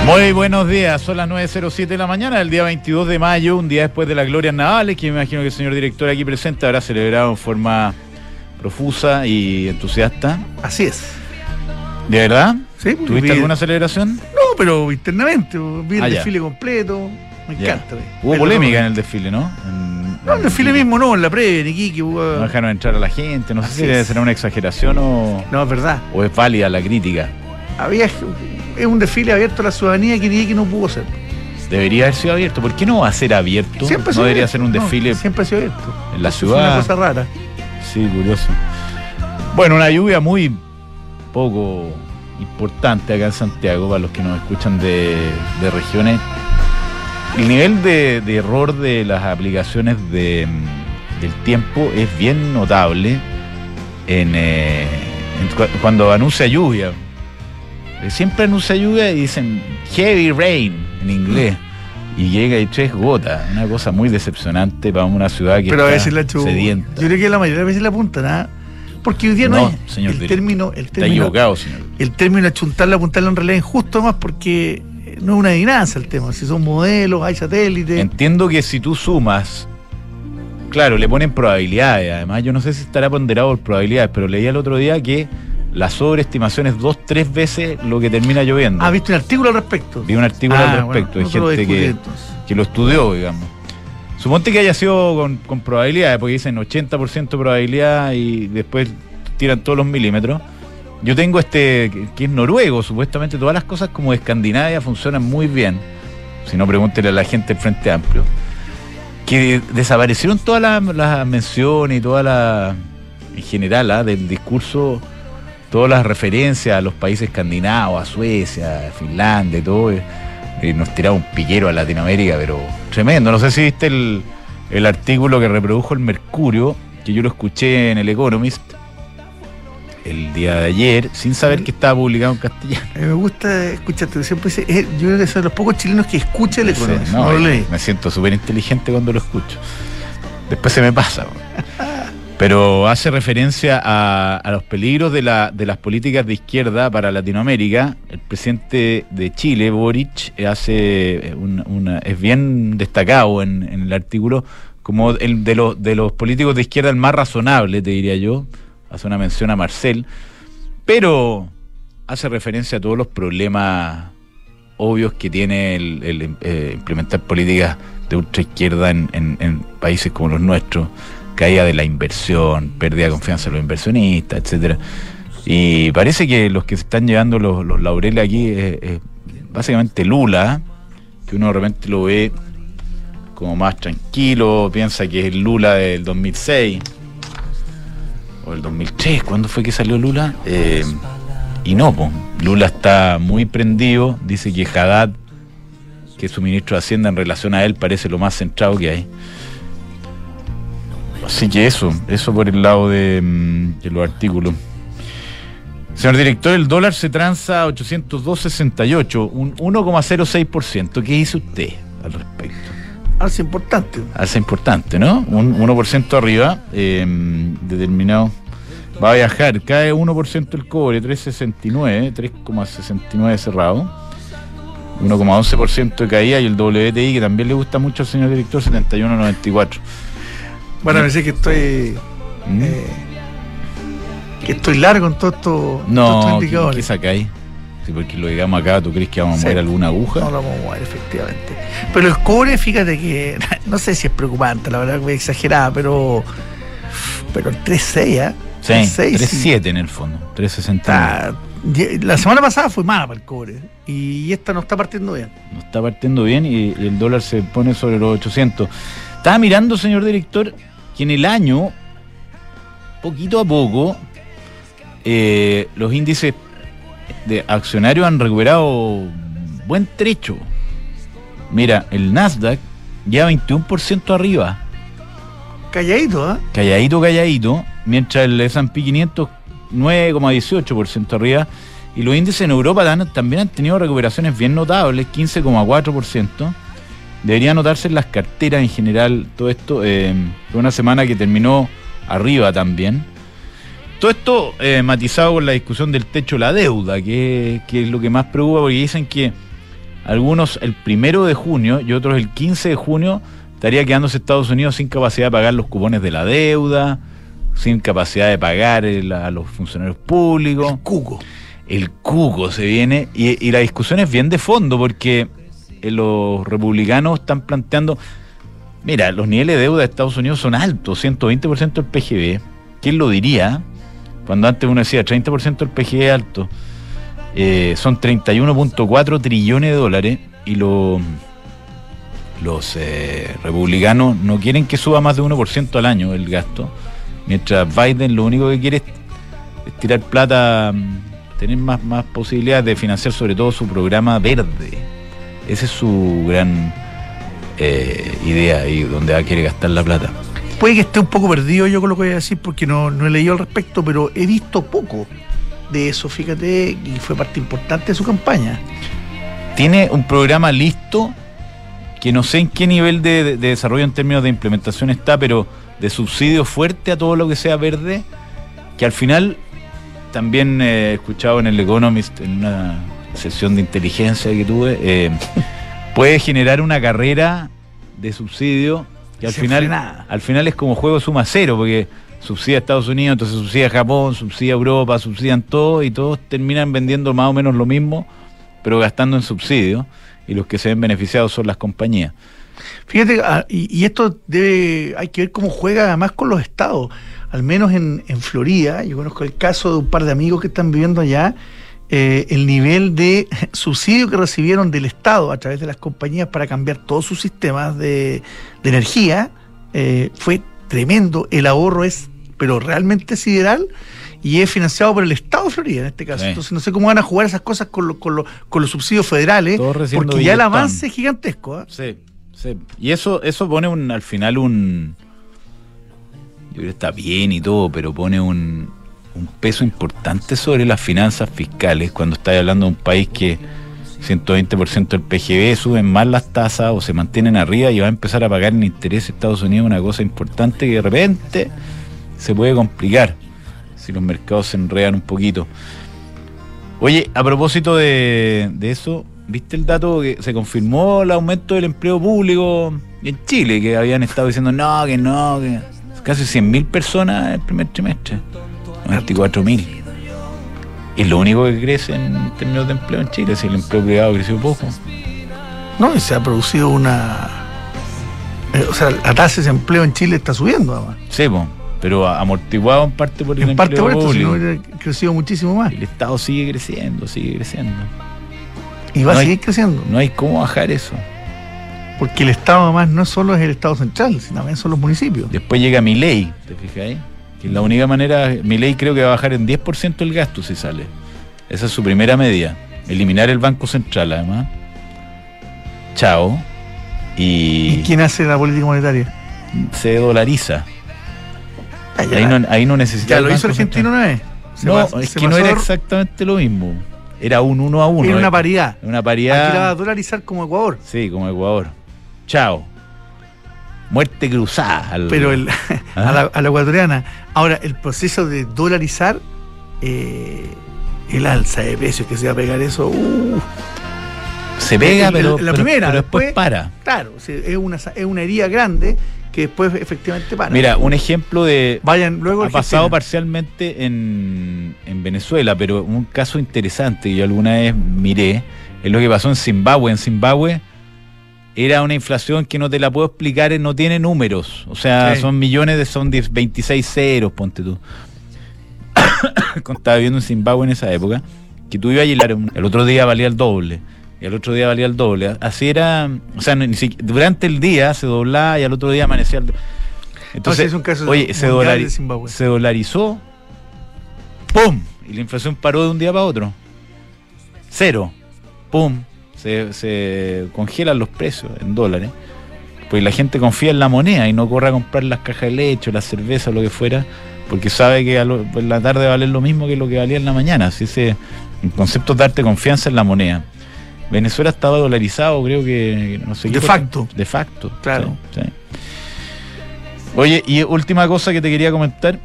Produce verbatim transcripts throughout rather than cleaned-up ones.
Muy buenos días, son las nueve cero siete de la mañana del día veintidós de mayo, un día después de las glorias navales, que me imagino que el señor director aquí presente habrá celebrado en forma profusa y entusiasta. Así es. ¿De verdad? Sí. ¿Tuviste vi... alguna celebración? No, pero internamente, vi el ah, desfile completo, me ya. encanta. Hubo pero polémica no, en el desfile, ¿no? En, no, en el desfile Iquique. mismo no, en la previa, en Iquique. Hubo... No dejaron entrar a la gente, no Así sé si es. será una exageración o... No, es verdad. O es válida la crítica. Había... Es un desfile abierto a la ciudadanía que Iquique no pudo ser. Debería haber sido abierto. ¿Por qué no va a ser abierto? Siempre no debería abierto. ser un desfile. No, siempre ha sido abierto. En la Eso ciudad. Es una cosa rara. Sí, curioso. Bueno, una lluvia muy poco importante acá en Santiago, para los que nos escuchan de, de regiones. El nivel de, de error de las aplicaciones de, del tiempo es bien notable en, eh, en cuando anuncia lluvia. Siempre anuncia lluvia y dicen heavy rain en inglés. Y llega y tres gotas. Una cosa muy decepcionante para una ciudad que Pero está a veces la chu... sedienta. Yo creo que la mayoría de veces la apuntan, ¿ah? Porque hoy día no, no es señor el director, término, el está término, equivocado, señor. El término achuntarla, apuntarla en realidad es injusto más porque no es una adivinanza el tema. Si son modelos, hay satélites. Entiendo que si tú sumas, claro, le ponen probabilidades. Además, yo no sé si estará ponderado por probabilidades, pero leí el otro día que la sobreestimación es dos, tres veces lo que termina lloviendo. ¿Has visto un artículo al respecto? Vi un artículo ah, al respecto. Bueno, no de gente que, que lo estudió, digamos. Suponte que haya sido con, con probabilidades, porque dicen ochenta por ciento probabilidad y después tiran todos los milímetros. Yo tengo este, que, que es noruego, supuestamente todas las cosas como de Escandinavia funcionan muy bien. Si no, pregúntele a la gente del Frente Amplio. Que desaparecieron todas las, las menciones y todas las, en general, ¿eh? del discurso, todas las referencias a los países escandinavos, a Suecia, a Finlandia y todo. Y nos tiraba un piquero a Latinoamérica, pero tremendo. No sé si viste el, el artículo que reprodujo el Mercurio, que yo lo escuché en el Economist el día de ayer, sin saber que estaba publicado en castellano. A mí me gusta escucharte, siempre dice, eh, yo creo que son los pocos chilenos que escuchan el Economist. No, no lo leí. Me siento súper inteligente cuando lo escucho. Después se me pasa. Pero hace referencia a, a los peligros de, la, de las políticas de izquierda para Latinoamérica. El presidente de Chile, Boric, hace una, una, es bien destacado en, en el artículo como el de los, de los políticos de izquierda el más razonable, te diría yo. Hace una mención a Marcel, pero hace referencia a todos los problemas obvios que tiene el, el eh, implementar políticas de ultraizquierda en, en, en países como los nuestros. Caída de la inversión, pérdida de confianza en los inversionistas, etcétera. Y parece que los que se están llevando los, los laureles aquí es, es básicamente Lula, que uno de repente lo ve como más tranquilo, piensa que es el Lula del dos mil seis o el dos mil tres, ¿cuándo fue que salió Lula? Eh, y no, pues, Lula está muy prendido, dice que Haddad, que es su ministro de Hacienda en relación a él, parece lo más centrado que hay. Así que eso, eso por el lado de, de los artículos. Señor director, el dólar se transa a ochocientos dos coma sesenta y ocho, un uno coma cero seis por ciento. ¿Qué dice usted al respecto? Alza importante. Alza importante, ¿no? Un uno por ciento arriba, eh, determinado. Va a viajar, cae uno por ciento el cobre, tres coma sesenta y nueve, tres coma sesenta y nueve cerrado. uno coma once por ciento de caída y el W T I, que también le gusta mucho al señor director, setenta y uno coma noventa y cuatro. Bueno, me dice que estoy ¿Mm? eh, que estoy largo en todo esto, no, todos estos indicadores. ¿qué sacáis? Sí, porque lo digamos acá, ¿tú crees que vamos a mover sí. alguna aguja? No lo vamos a mover, efectivamente. Pero el cobre, fíjate que no sé si es preocupante, la verdad que es exagerada, pero pero el tres coma seis, ¿eh? Sí, tres coma siete sí. En el fondo, tres coma sesenta y nueve. La semana pasada fue mala para el cobre y esta no está partiendo bien. No está partiendo bien y, y el dólar se pone sobre los ochocientos. Estaba mirando, señor director, que en el año, poquito a poco, eh, los índices de accionarios han recuperado buen trecho. Mira, el Nasdaq ya veintiuno por ciento arriba. Calladito, ¿eh? Calladito, calladito. Mientras el ese and pe quinientos nueve coma dieciocho por ciento arriba. Y los índices en Europa dan, también han tenido recuperaciones bien notables, quince coma cuatro por ciento. Debería notarse en las carteras en general todo esto. Eh, fue una semana que terminó arriba también. Todo esto eh, matizado con la discusión del techo de la deuda, que, que es lo que más preocupa, porque dicen que algunos el primero de junio y otros el quince de junio, estaría quedándose Estados Unidos sin capacidad de pagar los cupones de la deuda, sin capacidad de pagar el, a los funcionarios públicos. El cuco. El cuco se viene, y, y la discusión es bien de fondo, porque eh, los republicanos están planteando, mira, los niveles de deuda de Estados Unidos son altos, ciento veinte por ciento del P G B. ¿Quién lo diría? Cuando antes uno decía treinta por ciento del P G B alto. Eh, son treinta y uno punto cuatro trillones de dólares, y lo, los eh, republicanos no quieren que suba más de uno por ciento al año el gasto, mientras Biden lo único que quiere es, es tirar plata, tener más, más posibilidades de financiar sobre todo su programa verde. Esa es su gran eh, idea y donde va a querer gastar la plata. Puede que esté un poco perdido yo con lo que voy a decir, porque no, no he leído al respecto, pero he visto poco de eso, fíjate, y fue parte importante de su campaña. Tiene un programa listo que no sé en qué nivel de, de, de desarrollo en términos de implementación está, pero de subsidio fuerte a todo lo que sea verde, que al final también he eh, escuchado en el Economist, en una sesión de inteligencia que tuve, eh, puede generar una carrera de subsidio que al final, al final es como juego suma cero, porque subsidia a Estados Unidos, entonces subsidia a Japón, subsidia a Europa, subsidian todo, y todos terminan vendiendo más o menos lo mismo, pero gastando en subsidios, y los que se ven beneficiados son las compañías. Fíjate, y, y esto debe, hay que ver cómo juega además con los estados. Al menos en, en Florida, yo conozco el caso de un par de amigos que están viviendo allá, eh, el nivel de subsidio que recibieron del Estado a través de las compañías para cambiar todos sus sistemas de, de energía, eh, fue tremendo. El ahorro es, pero realmente sideral, y es financiado por el Estado de Florida en este caso. Sí. Entonces no sé cómo van a jugar esas cosas con, lo, con, lo, con los subsidios federales, porque ya el avance es gigantesco, ¿eh? Sí, sí. Y eso, eso pone un, al final un... Yo creo que está bien y todo, pero pone un, un peso importante sobre las finanzas fiscales cuando estás hablando de un país que ciento veinte por ciento del P G B suben más las tasas o se mantienen arriba y va a empezar a pagar en interés Estados Unidos, una cosa importante que de repente se puede complicar si los mercados se enredan un poquito. Oye, a propósito de, de eso, ¿viste el dato que se confirmó el aumento del empleo público en Chile? Que habían estado diciendo no, que no, que casi cien mil personas el primer trimestre, noventa y cuatro mil. Es lo único que crece en términos de empleo en Chile, si el empleo privado creció poco. No, y se ha producido una... Eh, o sea, la tasa de desempleo en Chile está subiendo, además. Sí, po, pero amortiguado en parte por el en empleo parte por esto, público. Si no hubiera crecido muchísimo más. El Estado sigue creciendo, sigue creciendo. Y va no a seguir hay, creciendo. No hay cómo bajar eso. Porque el Estado además no solo es el Estado central, sino también son los municipios. Después llega Milei, ¿te fijas ahí? Que es la única manera, Milei creo que va a bajar en diez por ciento el gasto si sale. Esa es su primera medida. Eliminar el Banco Central, además. Chao. Y, ¿Y quién hace la política monetaria? Se dolariza. Ah, ahí, no, ahí no necesita. Ya lo hizo Argentino una vez. Se no, pasó, es que no era exactamente lo mismo. Era un uno a uno. Era una paridad. Una paridad. Aquí la va a dolarizar como Ecuador. Sí, como Ecuador. Chao. Muerte cruzada. Al... Pero el, ¿Ah? a, la, a la ecuatoriana. Ahora, el proceso de dolarizar, eh, el alza de precios que se va a pegar eso. Uh, se pega, el, pero, el, la pero, primera, pero después, después para. Claro, es una, es una herida grande que después efectivamente para. Mira, un ejemplo de... Vayan luego ha pasado parcialmente en, en Venezuela, pero un caso interesante que yo alguna vez miré, es lo que pasó en Zimbabue. En Zimbabue era una inflación que no te la puedo explicar, no tiene números. O sea, sí. son millones de... son veintiséis ceros, ponte tú. Estaba viviendo en Zimbabue en esa época, que tú ibas a hilar, el otro día valía el doble. Y al otro día valía el doble. Así era, o sea, ni siquiera, durante el día se doblaba y al otro día amanecía el doble. Entonces, no, sí, es un caso oye, se, dolari se dolarizó, ¡pum! Y la inflación paró de un día para otro. Cero, ¡pum! Se, se congelan los precios en dólares. Pues la gente confía en la moneda y no corre a comprar las cajas de leche, las cervezas, lo que fuera, porque sabe que a lo, en la tarde vale lo mismo que lo que valía en la mañana. Así ese, el concepto es darte confianza en la moneda. Venezuela estaba dolarizado, creo que no sé de qué facto. De facto. Claro. Sí, sí. Oye, y última cosa que te quería comentar.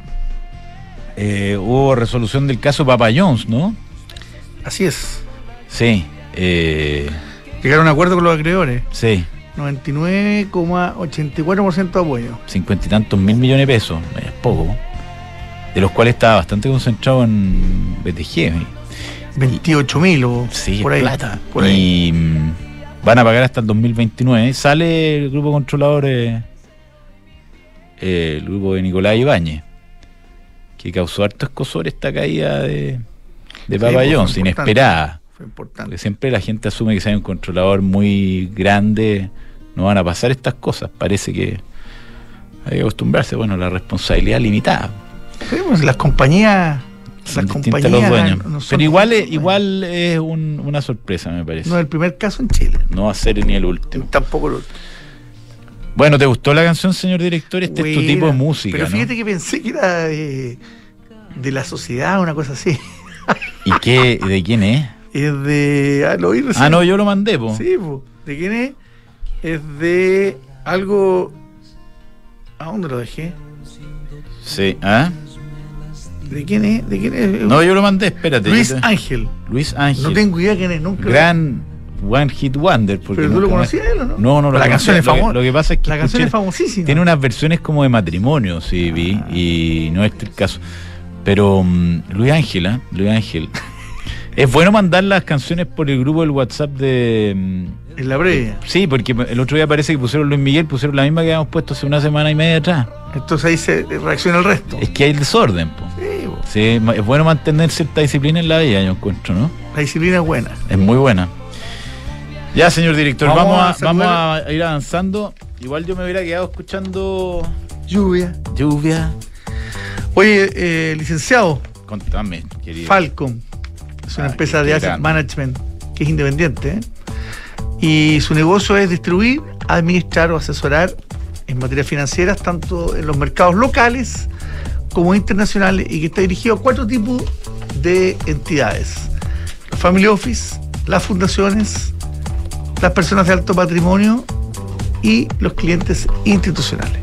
Eh, hubo resolución del caso Papa John's, ¿no? Así es. Sí. Eh, Llegaron a un acuerdo con los acreedores. Sí. noventa y nueve coma ochenta y cuatro por ciento de apoyo. Cincuenta y tantos mil millones de pesos, es poco. De los cuales estaba bastante concentrado en B T G. veintiocho mil o sí, por ahí. Plata. Por ahí. Y mmm, van a pagar hasta el dos mil veintinueve. Sale el grupo controlador, eh, eh, el grupo de Nicolás Ibáñez, que causó harto escosor esta caída de, de Papa sí, John's, inesperada. Fue importante. Porque siempre la gente asume que si hay un controlador muy grande no van a pasar estas cosas. Parece que hay que acostumbrarse, bueno, la responsabilidad limitada. Sí, pues las compañías Son las distintas compañías los dueños. no son Pero igual es, distintas. igual es un, una sorpresa, me parece. No es el primer caso en Chile. No va a ser ni el último. Tampoco el último. Bueno, ¿te gustó la canción, señor director? Este Buena, es tu tipo de música, pero fíjate ¿no? que pensé que era de, de la sociedad, una cosa así. ¿Y qué, de quién es? Es de... Ah, lo oí recién. Ah, no, yo lo mandé, po. Sí, po. ¿De quién es? Es de algo... ¿A dónde lo dejé? Sí, ¿ah? ¿De quién es? ¿De quién es? No, yo lo mandé, espérate. Luis yo te- Ángel. Luis Ángel. No tengo idea quién es, nunca. Gran One Hit Wonder. Porque ¿Pero tú lo nunca más- conocías él o no? No, no lo La conocía. canción es Lo que- famosa. Lo que pasa es que La canción escuché- es famosísima. tiene unas versiones como de matrimonio, sí, vi, y no es el caso. Pero um, Luis Ángel, ¿eh? Luis Ángel. Es bueno mandar las canciones por el grupo del WhatsApp de... um, En la previa. sí, porque el otro día parece que pusieron Luis Miguel, pusieron la misma que habíamos puesto hace una semana y media atrás. Entonces ahí se reacciona el resto. Es que hay desorden, po. Sí, po. Sí, ma- es bueno mantener cierta disciplina en la vida, yo encuentro, ¿no? La disciplina es buena. Es muy buena. Ya, señor director, Vamos vamos, a a, vamos saludar- a ir avanzando. Igual yo me hubiera quedado escuchando Lluvia. lluvia. Oye, eh, licenciado, Contame, querido. Falcon es una Ay, empresa qué de asset grande. management que es independiente, ¿eh? Y su negocio es distribuir, administrar o asesorar en materias financieras, tanto en los mercados locales como internacionales, y que está dirigido a cuatro tipos de entidades: los family office, las fundaciones, las personas de alto patrimonio y los clientes institucionales.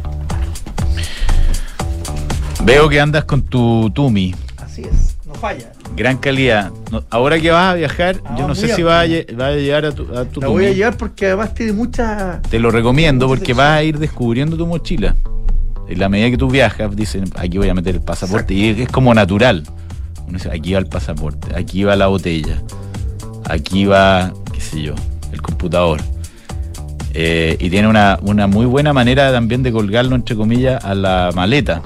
Veo que andas con tu Tumi. Así es, no falla. Gran calidad. No- ahora que vas a viajar, Ah, yo no sé muy si bien. vas a, lle- vas a llegar a tu, a tu La Tumi. voy a llevar porque además tiene mucha... Te lo recomiendo porque Mucha vas a ir descubriendo tu mochila. En la medida que tú viajas, dicen, aquí voy a meter el pasaporte. Y es, es como natural. Uno dice, aquí va el pasaporte, aquí va la botella, aquí va, qué sé yo, el computador. Eh, y tiene una, una muy buena manera también de colgarlo, entre comillas, a la maleta.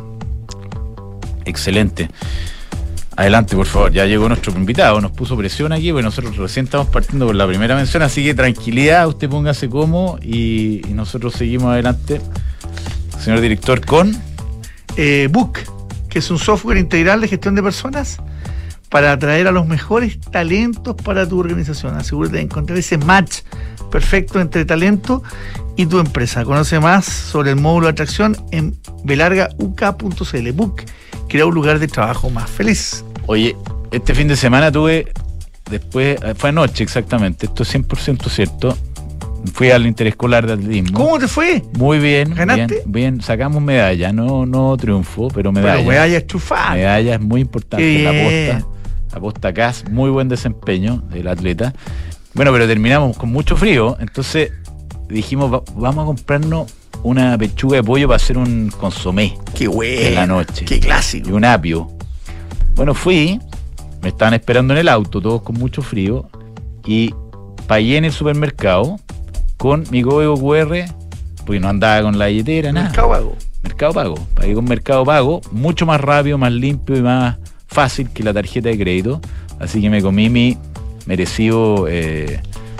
Excelente. Adelante, por favor. Ya llegó nuestro invitado, nos puso presión aquí, porque nosotros recién estamos partiendo por la primera mención, así que tranquilidad, usted póngase cómodo y, y nosotros seguimos adelante. Señor director, con... eh, Book, que es un software integral de gestión de personas para atraer a los mejores talentos para tu organización. Asegúrate de encontrar ese match perfecto entre talento y tu empresa. Conoce más sobre el módulo de atracción en belarga u k punto c l. Book crea un lugar de trabajo más feliz. Oye, este fin de semana tuve, después, fue anoche exactamente, esto es cien por ciento cierto, fui al interescolar de atletismo. ¿Cómo te fue? Muy bien, ¿Ganaste? bien, bien, sacamos medalla, no, no triunfo, pero medalla. Pero medalla chufada. Medalla es muy importante Qué en la bien. posta. La posta C A S, muy buen desempeño del atleta. Bueno, pero terminamos con mucho frío, entonces dijimos, va- vamos a comprarnos una pechuga de pollo para hacer un consomé Qué bueno. en la noche. Qué Y clásico. un apio. Bueno, fui, me estaban esperando en el auto, todos con mucho frío, y pagué en el supermercado con mi código cu erre, porque no andaba con la billetera, nada. Mercado Pago. Mercado Pago. Pagué con Mercado Pago, mucho más rápido, más limpio y más fácil que la tarjeta de crédito. Así que me comí mi merecido eh,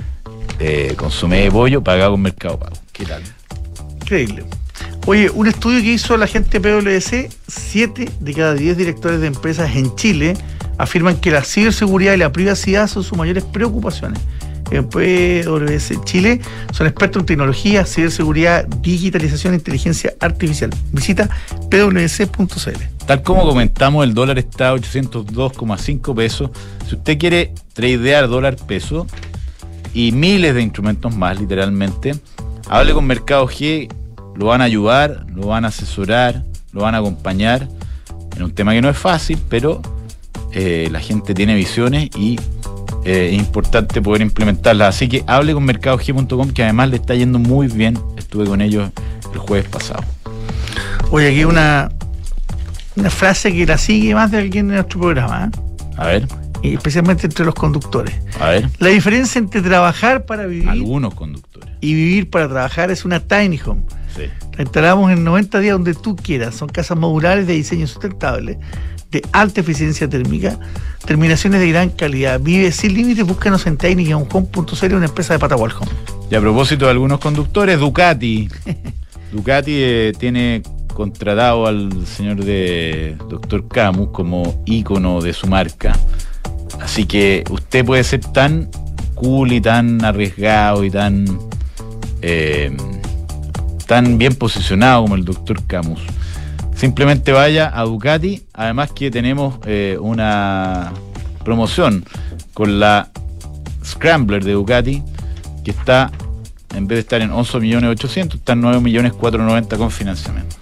eh, consomé de pollo pagado con Mercado Pago. ¿Qué tal? Increíble. Oye, un estudio que hizo la gente de P W C, siete de cada diez directores de empresas en Chile afirman que la ciberseguridad y la privacidad son sus mayores preocupaciones. En P W C Chile son expertos en tecnología, ciberseguridad, digitalización e inteligencia artificial. Visita p w c punto c l. Tal como comentamos, el dólar está a ochocientos dos coma cinco pesos. Si usted quiere tradear dólar peso y miles de instrumentos más, literalmente, hable con Mercado G, lo van a ayudar, lo van a asesorar, lo van a acompañar en un tema que no es fácil, pero eh, la gente tiene visiones y eh, es importante poder implementarlas. Así que hable con mercado g punto com, que además le está yendo muy bien. Estuve con ellos el jueves pasado. Oye, aquí una, una frase que la sigue más de alguien en nuestro programa, ¿eh? A ver. Y especialmente entre los conductores. A ver. La diferencia entre trabajar para vivir... Algunos conductores. Y vivir para trabajar es una tiny home. Sí. La instalamos en noventa días donde tú quieras. Son casas modulares de diseño sustentable, de alta eficiencia térmica, terminaciones de gran calidad. Vive sin límites, búscanos en tiny home punto c l, una empresa de Patawal Home. Y a propósito de algunos conductores, Ducati. Ducati eh, tiene contratado al señor de doctor Camus como ícono de su marca. Así que usted puede ser tan cool y tan arriesgado y tan eh, tan bien posicionado como el doctor Camus. Simplemente vaya a Ducati. Además que tenemos eh, una promoción con la Scrambler de Ducati, que está, en vez de estar en once millones ochocientos, está en nueve millones cuatrocientos noventa con financiamiento.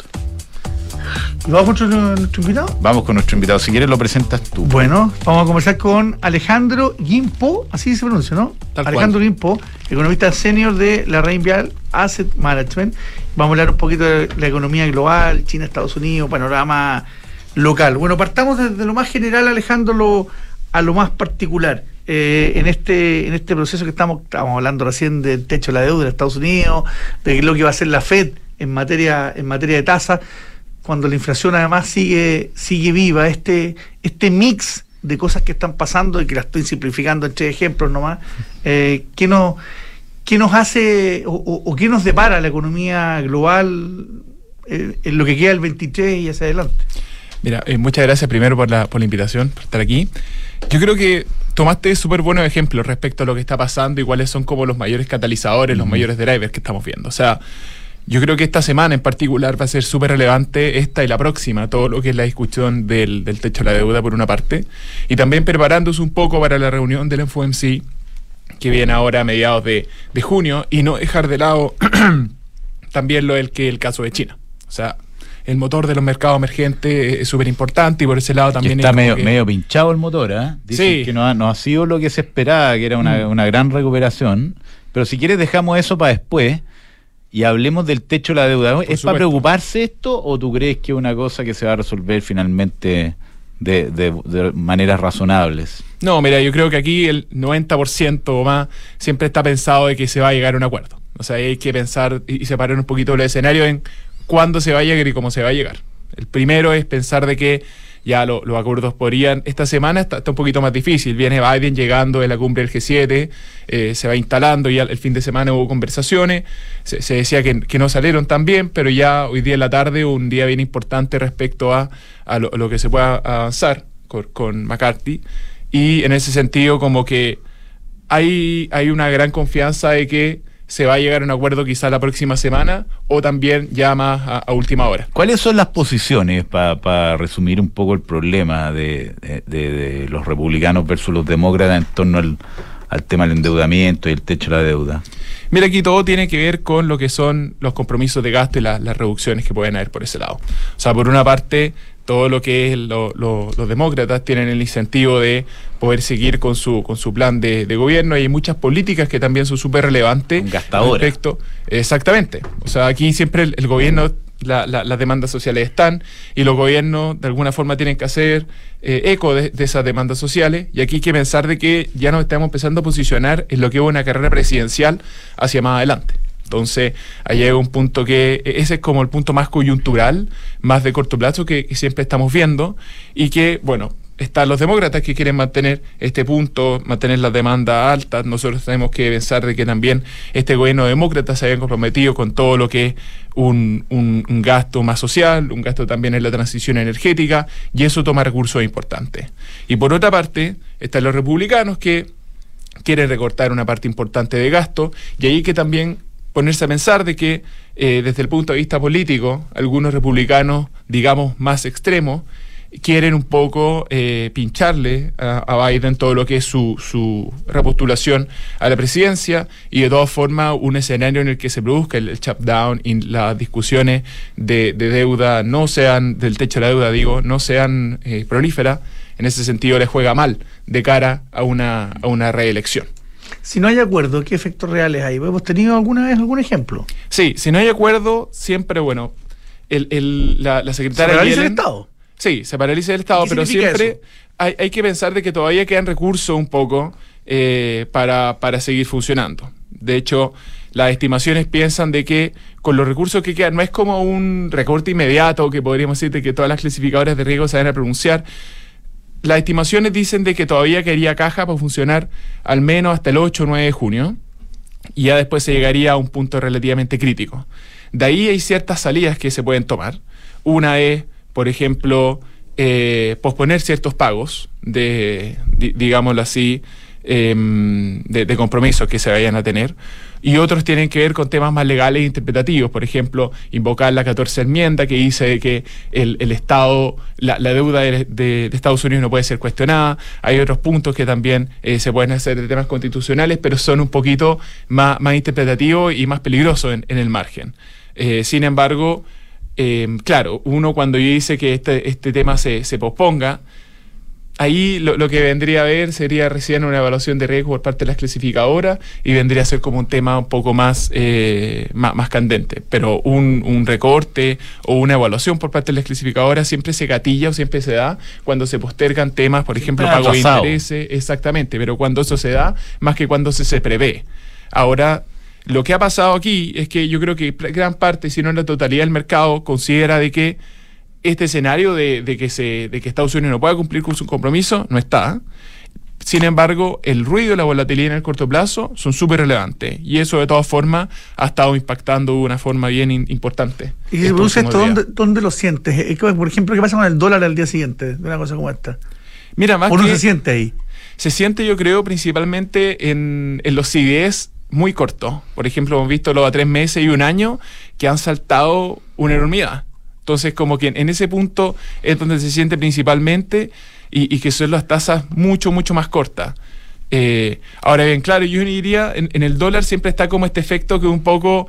¿Y vamos con nuestro, nuestro invitado? Vamos con nuestro invitado. Si quieres lo presentas tú. Bueno, vamos a conversar con Alejandro Guimpo, así se pronuncia, ¿no? Tal Alejandro cual. Guimpo, economista senior de la Reinvial Asset Management. Vamos a hablar un poquito de la economía global, China, Estados Unidos, panorama local. Bueno, partamos desde lo más general, Alejandro, lo, a lo más particular. Eh, en este en este proceso que estamos, estamos hablando recién del techo de la deuda de Estados Unidos, de lo que va a hacer la Fed en materia en materia de tasa, cuando la inflación además sigue sigue viva, este este mix de cosas que están pasando, y que la estoy simplificando en tres ejemplos nomás, eh, ¿qué nos qué nos hace o, o, o qué nos depara la economía global eh, en lo que queda del veintitrés y hacia adelante? Mira, eh, muchas gracias primero por la, por la invitación, por estar aquí. Yo creo que tomaste súper buenos ejemplos respecto a lo que está pasando y cuáles son como los mayores catalizadores, los mayores drivers que estamos viendo. O sea, yo creo que esta semana en particular va a ser súper relevante, esta y la próxima, todo lo que es la discusión del, del techo de la deuda por una parte, y también preparándose un poco para la reunión del F O M C que viene ahora a mediados de, de junio, y no dejar de lado también lo del que el caso de China. O sea, el motor de los mercados emergentes es súper importante, y por ese lado también está es medio, que... medio pinchado el motor, ¿eh? Dicen Sí. que no ha, no ha sido lo que se esperaba, que era una, Mm. una gran recuperación. Pero si quieres dejamos eso para después y hablemos del techo de la deuda. Por ¿Es supuesto. para preocuparse esto, o tú crees que es una cosa que se va a resolver finalmente de, de, de maneras razonables? No, mira, yo creo que aquí el noventa por ciento o más siempre está pensado de que se va a llegar a un acuerdo. O sea, hay que pensar y, y separar un poquito el escenario en cuándo se va a llegar y cómo se va a llegar. El primero es pensar de que ya lo, los acuerdos podrían... Esta semana está, está un poquito más difícil. Viene Biden llegando de la cumbre del G siete, eh, se va instalando, y ya el fin de semana hubo conversaciones, se, se decía que, que no salieron tan bien, pero ya hoy día en la tarde, un día bien importante respecto a, a, lo, a lo que se pueda avanzar con, con McCarthy, y en ese sentido como que hay, hay una gran confianza de que se va a llegar a un acuerdo quizá la próxima semana, o también ya más a, a última hora. ¿Cuáles son las posiciones, para pa resumir un poco el problema de, de, de, de los republicanos versus los demócratas en torno al, al tema del endeudamiento y el techo de la deuda? Mira, aquí todo tiene que ver con lo que son los compromisos de gasto y la, las reducciones que pueden haber por ese lado. O sea, por una parte, todo lo que es lo, lo, los demócratas tienen el incentivo de poder seguir con su con su plan de, de gobierno, y hay muchas políticas que también son súper relevantes. Un gastadora. Respecto, exactamente. O sea, aquí siempre el, el gobierno, la, la, las demandas sociales están, y los gobiernos de alguna forma tienen que hacer eh, eco de, de esas demandas sociales, y aquí hay que pensar de que ya nos estamos empezando a posicionar en lo que es una carrera presidencial hacia más adelante. Entonces, ahí llega un punto que ese es como el punto más coyuntural, más de corto plazo, que, que siempre estamos viendo, y que, bueno, están los demócratas que quieren mantener este punto, mantener las demandas altas. Nosotros tenemos que pensar de que también este gobierno demócrata se había comprometido con todo lo que es un, un, un gasto más social, un gasto también en la transición energética, y eso toma recursos importantes. Y por otra parte, están los republicanos que quieren recortar una parte importante de gasto, y ahí que también ponerse a pensar de que eh, desde el punto de vista político, algunos republicanos, digamos, más extremos, quieren un poco eh, pincharle a, a Biden todo lo que es su, su repostulación a la presidencia, y de todas formas un escenario en el que se produzca el, el shutdown y las discusiones de, de deuda no sean, del techo de la deuda digo, no sean eh, prolíferas, en ese sentido le juega mal de cara a una, a una reelección. Si no hay acuerdo, ¿qué efectos reales hay? ¿Hemos tenido alguna vez algún ejemplo? Sí, si no hay acuerdo, siempre, bueno, el, el, la, la secretaria... ¿Se paraliza Yellen, el Estado? Sí, se paraliza el Estado, pero siempre hay, hay que pensar de que todavía quedan recursos un poco eh, para, para seguir funcionando. De hecho, las estimaciones piensan de que con los recursos que quedan, no es como un recorte inmediato que podríamos decir de que todas las clasificadoras de riesgo se van a pronunciar. Las estimaciones dicen de que todavía quedaría caja para funcionar al menos hasta el ocho o nueve de junio, y ya después se llegaría a un punto relativamente crítico. De ahí hay ciertas salidas que se pueden tomar. Una es, por ejemplo, eh, posponer ciertos pagos de, di, digámoslo así, eh, de, de compromisos que se vayan a tener, y otros tienen que ver con temas más legales e interpretativos. Por ejemplo, invocar la catorce enmienda que dice que el, el Estado, la, la deuda de, de, de Estados Unidos no puede ser cuestionada. Hay otros puntos que también eh, se pueden hacer de temas constitucionales, pero son un poquito más, más interpretativos y más peligrosos en, en el margen. Eh, sin embargo, eh, claro, uno cuando dice que este, este tema se, se posponga, ahí lo, lo que vendría a ver sería recién una evaluación de riesgo por parte de las clasificadoras, y vendría a ser como un tema un poco más, eh, más, más candente. Pero un, un recorte o una evaluación por parte de las clasificadoras siempre se gatilla o siempre se da cuando se postergan temas, por ejemplo, pago de intereses, exactamente, pero cuando eso se da, más que cuando se, se prevé. Ahora, lo que ha pasado aquí es que yo creo que gran parte, si no la totalidad del mercado, considera de que este escenario de, de, que se, de que Estados Unidos no pueda cumplir con su compromiso no está. Sin embargo, el ruido y la volatilidad en el corto plazo son súper relevantes, y eso de todas formas ha estado impactando de una forma bien in, importante. ¿Y si se produce esto, ¿dónde, ¿dónde lo sientes? Por ejemplo, ¿qué pasa con el dólar al día siguiente de una cosa como esta? Mira, más ¿O no que se siente ahí? Se siente, yo creo, principalmente en, en los C D S muy cortos. Por ejemplo, hemos visto los a tres meses y un año que han saltado una enormidad. Entonces, como que en ese punto es donde se siente principalmente, y, y que son las tasas mucho, mucho más cortas. Eh, ahora bien, claro, yo diría, en, en el dólar siempre está como este efecto que un poco,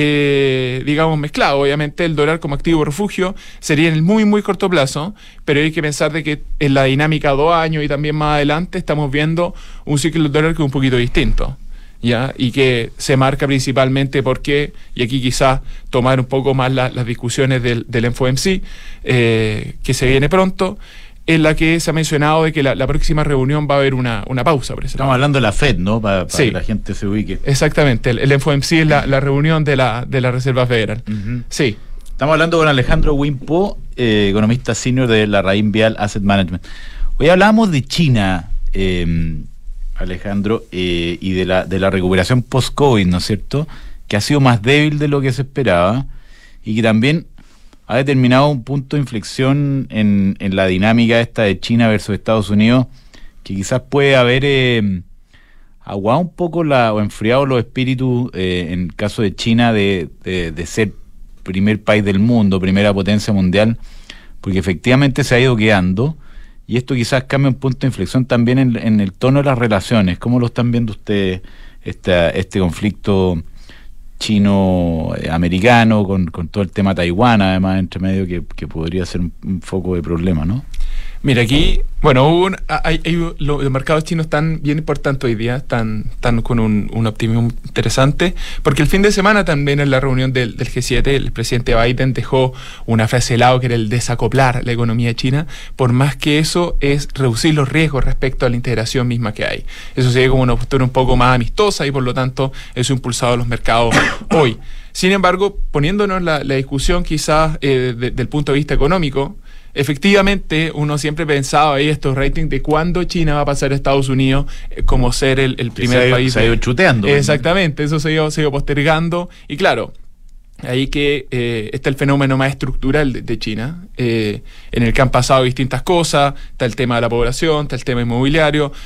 eh, digamos, mezclado. Obviamente el dólar como activo refugio sería en el muy, muy corto plazo, pero hay que pensar de que en la dinámica a dos años y también más adelante estamos viendo un ciclo del dólar que es un poquito distinto, ¿ya? Y que se marca principalmente porque, y aquí quizás tomar un poco más la, las discusiones del, del F O M C, eh, que se viene pronto, en la que se ha mencionado de que la, la próxima reunión va a haber una, una pausa. Por Estamos hablando de la Fed, ¿no? Para, para sí, que la gente se ubique. Exactamente, el, el F O M C es la, la reunión de la, de la Reserva Federal. Uh-huh. Sí. Estamos hablando con Alejandro Wimpo, eh, economista senior de la Reinvial Asset Management. Hoy hablamos de China, eh, Alejandro, eh, y de la, de la recuperación post-COVID, ¿no es cierto?, que ha sido más débil de lo que se esperaba, y que también ha determinado un punto de inflexión en, en la dinámica esta de China versus Estados Unidos, que quizás puede haber eh, aguado un poco la, o enfriado los espíritus, eh, en el caso de China, de, de, de ser primer país del mundo, primera potencia mundial, porque efectivamente se ha ido quedando. Y esto quizás cambia un punto de inflexión también en, en el tono de las relaciones. ¿Cómo lo están viendo ustedes esta, este conflicto chino-americano con, con todo el tema Taiwán, además, entre medio, que, que podría ser un, un foco de problema, ¿no? Mira, aquí, bueno, un, hay, hay, lo, los mercados chinos están bien importantes hoy día, están, están con un, un optimismo interesante, porque el fin de semana también en la reunión del, del G siete, el presidente Biden dejó una frase de lado que era el desacoplar la economía china, por más que eso es reducir los riesgos respecto a la integración misma que hay. Eso sería como una postura un poco más amistosa, y por lo tanto eso ha impulsado a los mercados hoy. Sin embargo, poniéndonos la, la discusión quizás eh, de, del punto de vista económico, efectivamente, uno siempre pensaba ahí estos ratings de cuándo China va a pasar a Estados Unidos eh, como ser el, el primer se país. Se ha ido chuteando. Exactamente, eso se ha ido, se ha ido postergando. Y claro, ahí que eh, está el fenómeno más estructural de, de China, eh, en el que han pasado distintas cosas. Está el tema de la población, está el tema inmobiliario.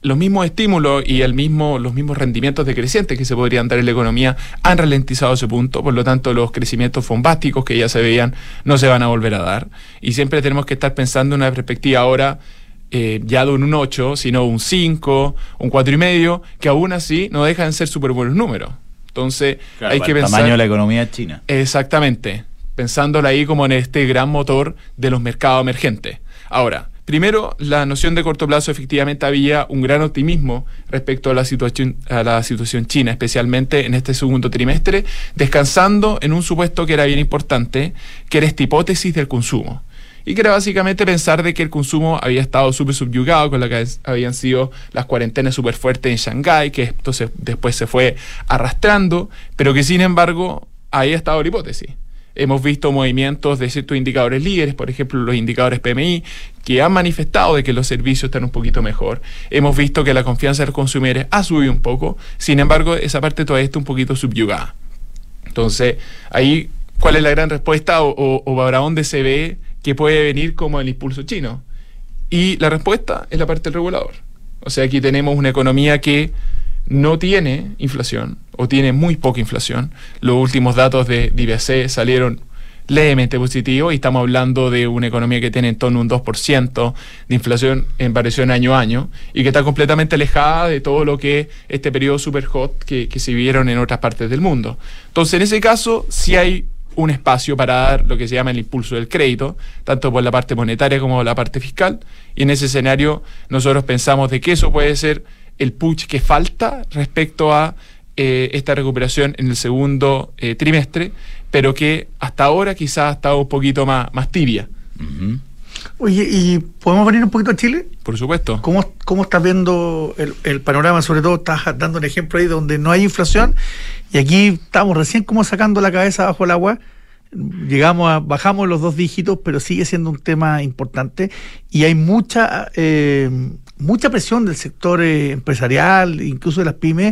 los mismos estímulos y el mismo, los mismos rendimientos decrecientes que se podrían dar en la economía han ralentizado ese punto, por lo tanto los crecimientos bombásticos que ya se veían no se van a volver a dar, y siempre tenemos que estar pensando en una perspectiva ahora eh, ya de un ocho, sino un cinco, un cuatro y medio, que aún así no dejan de ser súper buenos números. Entonces claro, hay que el pensar... tamaño de la economía china. Exactamente, pensándolo ahí como en este gran motor de los mercados emergentes. Ahora, primero, la noción de corto plazo, efectivamente había un gran optimismo respecto a la situación, a la situación china, especialmente en este segundo trimestre, descansando en un supuesto que era bien importante, que era esta hipótesis del consumo. Y que era básicamente pensar de que el consumo había estado súper subyugado con lo que habían sido las cuarentenas súper fuertes en Shanghái, que esto se, después se fue arrastrando, pero que sin embargo ahí ha estado la hipótesis. Hemos visto movimientos de ciertos indicadores líderes, por ejemplo los indicadores P M I, que han manifestado de que los servicios están un poquito mejor. Hemos visto que la confianza de los consumidores ha subido un poco, sin embargo esa parte todavía está un poquito subyugada. Entonces, ahí, ¿cuál es la gran respuesta o, o, o para dónde se ve que puede venir como el impulso chino? Y la respuesta es la parte del regulador. O sea, aquí tenemos una economía que no tiene inflación, o tiene muy poca inflación. Los últimos datos de I B C salieron levemente positivos, y estamos hablando de una economía que tiene en torno a un dos por ciento de inflación en variación año a año, y que está completamente alejada de todo lo que es este periodo super hot que, que se vieron en otras partes del mundo. Entonces, en ese caso, sí hay un espacio para dar lo que se llama el impulso del crédito, tanto por la parte monetaria como por la parte fiscal, y en ese escenario nosotros pensamos de que eso puede ser el push que falta respecto a eh, esta recuperación en el segundo eh, trimestre, pero que hasta ahora quizás ha estado un poquito más, más tibia. Uh-huh. Oye, ¿y podemos venir un poquito a Chile? Por supuesto. ¿Cómo, cómo estás viendo el, el panorama? Sobre todo estás dando un ejemplo ahí donde no hay inflación, y aquí estamos recién como sacando la cabeza bajo el agua. Llegamos a, bajamos los dos dígitos, pero sigue siendo un tema importante, y hay mucha eh, mucha presión del sector eh, empresarial, incluso de las pymes,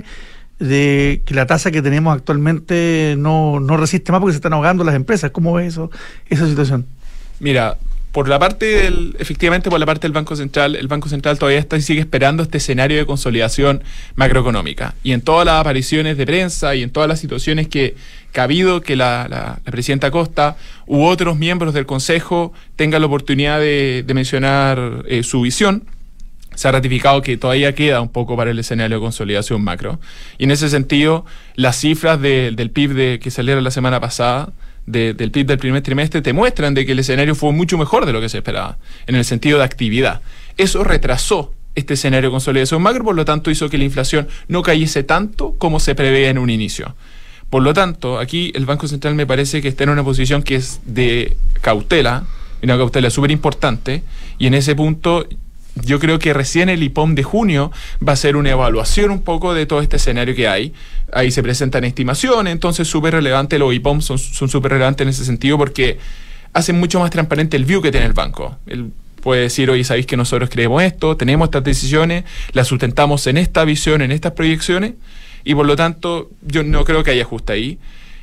de que la tasa que tenemos actualmente no, no resiste más porque se están ahogando las empresas. ¿Cómo ves eso, esa situación? Mira, por la parte del, efectivamente por la parte del Banco Central, el Banco Central todavía está y sigue esperando este escenario de consolidación macroeconómica. Y en todas las apariciones de prensa y en todas las situaciones que, que ha habido, que la, la, la presidenta Costa u otros miembros del Consejo tengan la oportunidad de, de mencionar eh, su visión, se ha ratificado que todavía queda un poco para el escenario de consolidación macro. Y en ese sentido, las cifras de, del P I B de, que salieron la semana pasada, de, del P I B del primer trimestre, te muestran de que el escenario fue mucho mejor de lo que se esperaba, en el sentido de actividad. Eso retrasó este escenario de consolidación macro, por lo tanto hizo que la inflación no cayese tanto como se preveía en un inicio. Por lo tanto, aquí el Banco Central me parece que está en una posición que es de cautela, una cautela súper importante, y en ese punto yo creo que recién el I P O M de junio va a ser una evaluación un poco de todo este escenario que hay. Ahí se presentan estimaciones, entonces súper relevante, los I P O M son súper relevantes en ese sentido porque hacen mucho más transparente el view que tiene el banco. Él puede decir, oye, sabéis que nosotros creemos esto, tenemos estas decisiones, las sustentamos en esta visión, en estas proyecciones, y por lo tanto yo no creo que haya ajuste ahí.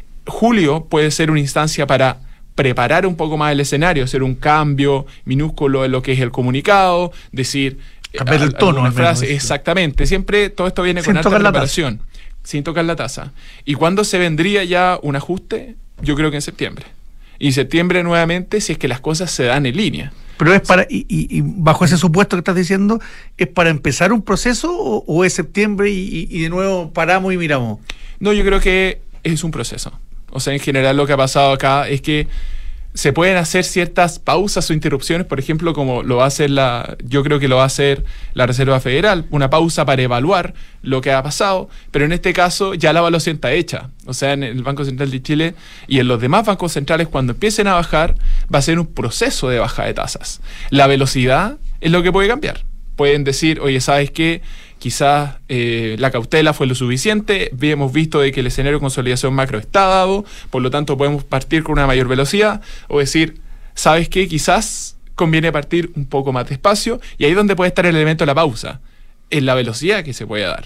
Julio puede ser una instancia para preparar un poco más el escenario, hacer un cambio minúsculo en lo que es el comunicado, decir... Cambiar el tono. Una frase, menos, exactamente. Siempre todo esto viene sin con alta preparación, sin tocar la tasa. ¿Y cuándo se vendría ya un ajuste? Yo creo que en septiembre. Y en septiembre nuevamente, si es que las cosas se dan en línea. Pero es para, y, y, y bajo ese supuesto que estás diciendo, ¿es para empezar un proceso o, o es septiembre y, y de nuevo paramos y miramos? No, yo creo que es un proceso. O sea, en general lo que ha pasado acá es que se pueden hacer ciertas pausas o interrupciones, por ejemplo, como lo va a hacer la, yo creo que lo va a hacer la Reserva Federal, una pausa para evaluar lo que ha pasado, pero en este caso ya la evaluación está hecha. O sea, en el Banco Central de Chile y en los demás bancos centrales, cuando empiecen a bajar, va a ser un proceso de baja de tasas. La velocidad es lo que puede cambiar. Pueden decir, oye, ¿sabes qué? Quizás eh, la cautela fue lo suficiente, hemos visto de que el escenario de consolidación macro está dado, por lo tanto podemos partir con una mayor velocidad, o decir, ¿sabes qué? Quizás conviene partir un poco más despacio, y ahí es donde puede estar el elemento de la pausa, en la velocidad que se puede dar.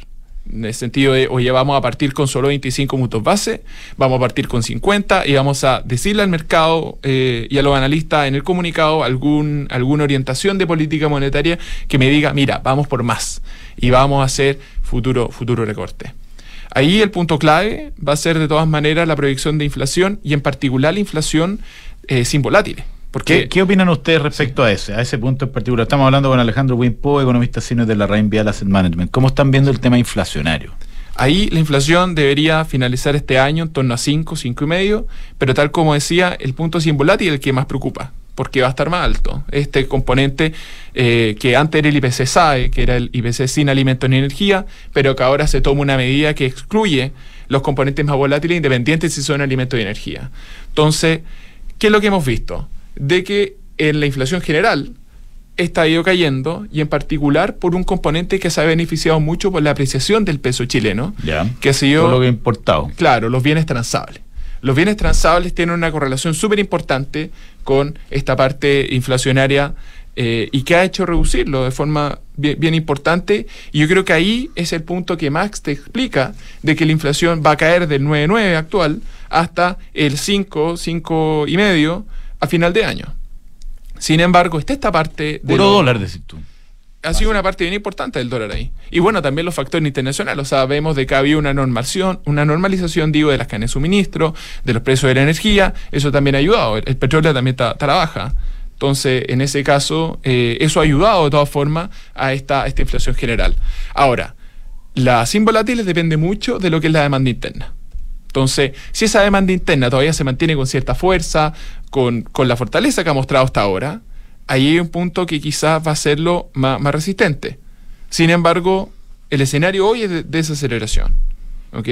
En el sentido de, oye, vamos a partir con solo veinticinco puntos base, vamos a partir con cincuenta y vamos a decirle al mercado eh, y a los analistas en el comunicado algún, alguna orientación de política monetaria que me diga, mira, vamos por más y vamos a hacer futuro, futuro recorte. Ahí el punto clave va a ser de todas maneras la proyección de inflación y en particular la inflación eh, sin volátiles. ¿Qué, ¿Qué opinan ustedes respecto sí. a ese a ese punto en particular? Estamos hablando con Alejandro Wimpo, economista senior de la Reinvial Asset Management. ¿Cómo están viendo el tema inflacionario? Ahí la inflación debería finalizar este año en torno a cinco, cinco y medio, pero tal como decía, el punto sin volátil es el que más preocupa, porque va a estar más alto. Este componente eh, que antes era el I P C S A E, que era el I P C sin alimentos ni energía, pero que ahora se toma una medida que excluye los componentes más volátiles independientes si son alimentos y energía. Entonces, ¿qué es lo que hemos visto? De que en la inflación general está ido cayendo y en particular por un componente que se ha beneficiado mucho por la apreciación del peso chileno, ya, que ha sido por lo que ha importado. Claro, los bienes transables. Los bienes transables tienen una correlación súper importante con esta parte inflacionaria eh, y que ha hecho reducirlo de forma bien, bien importante, y yo creo que ahí es el punto que Max te explica de que la inflación va a caer del nueve coma nueve actual hasta el cinco, cinco y medio a final de año. Sin embargo, está esta parte de puro lo, dólar, decís tú. Ha sido una parte bien importante del dólar ahí. Y bueno, también los factores internacionales. O sea, vemos de que había una normalización, una normalización, digo, de las cadenas de suministro, de los precios de la energía. Eso también ha ayudado. El, el petróleo también está, está a la baja. Entonces, en ese caso, eh, eso ha ayudado de todas formas a esta, a esta inflación general. Ahora, la sin volátiles depende mucho de lo que es la demanda interna. Entonces, si esa demanda interna todavía se mantiene con cierta fuerza, con, con la fortaleza que ha mostrado hasta ahora, ahí hay un punto que quizás va a hacerlo más, más resistente. Sin embargo, el escenario hoy es de desaceleración, ¿ok?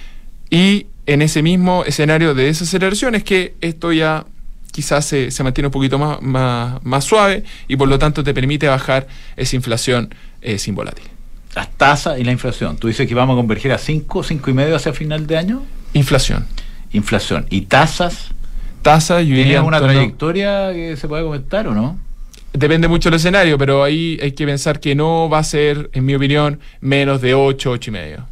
Y en ese mismo escenario de desaceleración es que esto ya quizás se, se mantiene un poquito más, más, más suave y por lo tanto te permite bajar esa inflación eh, sin volátil. Las tasas y la inflación. ¿Tú dices que vamos a converger a cinco, cinco y medio hacia final de año? Inflación. Inflación. ¿Y tasas? Tasas, yo ¿Tiene una trayectoria que se puede comentar o no? Depende mucho del escenario, pero ahí hay que pensar que no va a ser, en mi opinión, menos de ocho, ocho y medio.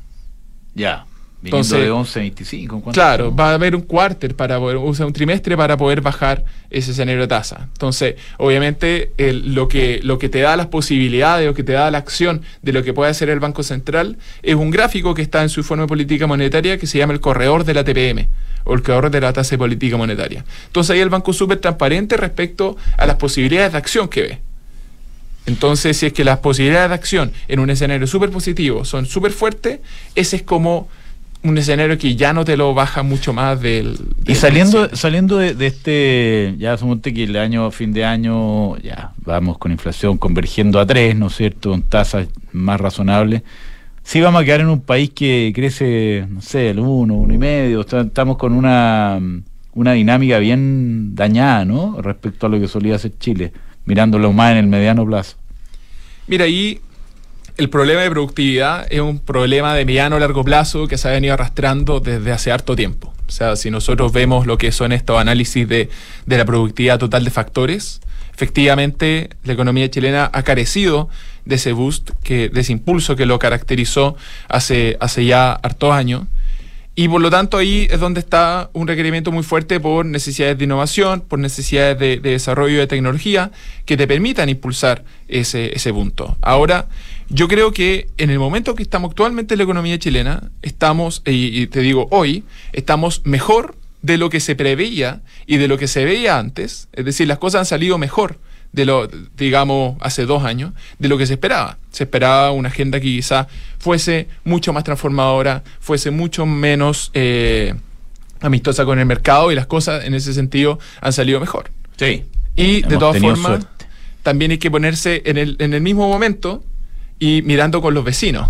Ya. Viniendo entonces, de once, veinticinco. Claro, son? Va a haber un cuarter para poder, o sea, un trimestre para poder bajar ese escenario de tasa. Entonces, obviamente, el, lo que lo que te da las posibilidades o que te da la acción de lo que puede hacer el Banco Central es un gráfico que está en su informe de política monetaria que se llama el corredor de la T P M o el corredor de la tasa de política monetaria. Entonces, ahí el banco es súper transparente respecto a las posibilidades de acción que ve. Entonces, si es que las posibilidades de acción en un escenario súper positivo son súper fuertes, ese es como un escenario que ya no te lo baja mucho más del... del y saliendo saliendo de, de este, ya suponte que el año, fin de año, ya vamos con inflación convergiendo a tres, ¿no es cierto?, con tasas más razonables. Sí vamos a quedar en un país que crece, no sé, el uno, uno y medio, estamos con una, una dinámica bien dañada, ¿no?, respecto a lo que solía hacer Chile, mirándolo más en el mediano plazo. Mira, ahí el problema de productividad es un problema de mediano a largo plazo que se ha venido arrastrando desde hace harto tiempo. O sea, si nosotros vemos lo que son estos análisis de, de la productividad total de factores, efectivamente la economía chilena ha carecido de ese boost, que, de ese impulso que lo caracterizó hace, hace ya hartos años. Y por lo tanto ahí es donde está un requerimiento muy fuerte por necesidades de innovación, por necesidades de, de desarrollo de tecnología que te permitan impulsar ese, ese punto. Ahora, yo creo que en el momento que estamos actualmente en la economía chilena, estamos, y, y te digo hoy, estamos mejor de lo que se preveía y de lo que se veía antes. Es decir, las cosas han salido mejor de lo, digamos, hace dos años, de lo que se esperaba. Se esperaba una agenda que quizá fuese mucho más transformadora, fuese mucho menos eh, amistosa con el mercado, y las cosas en ese sentido han salido mejor. Sí. Y de todas formas, suerte. También hay que ponerse en el, en el mismo momento y mirando con los vecinos.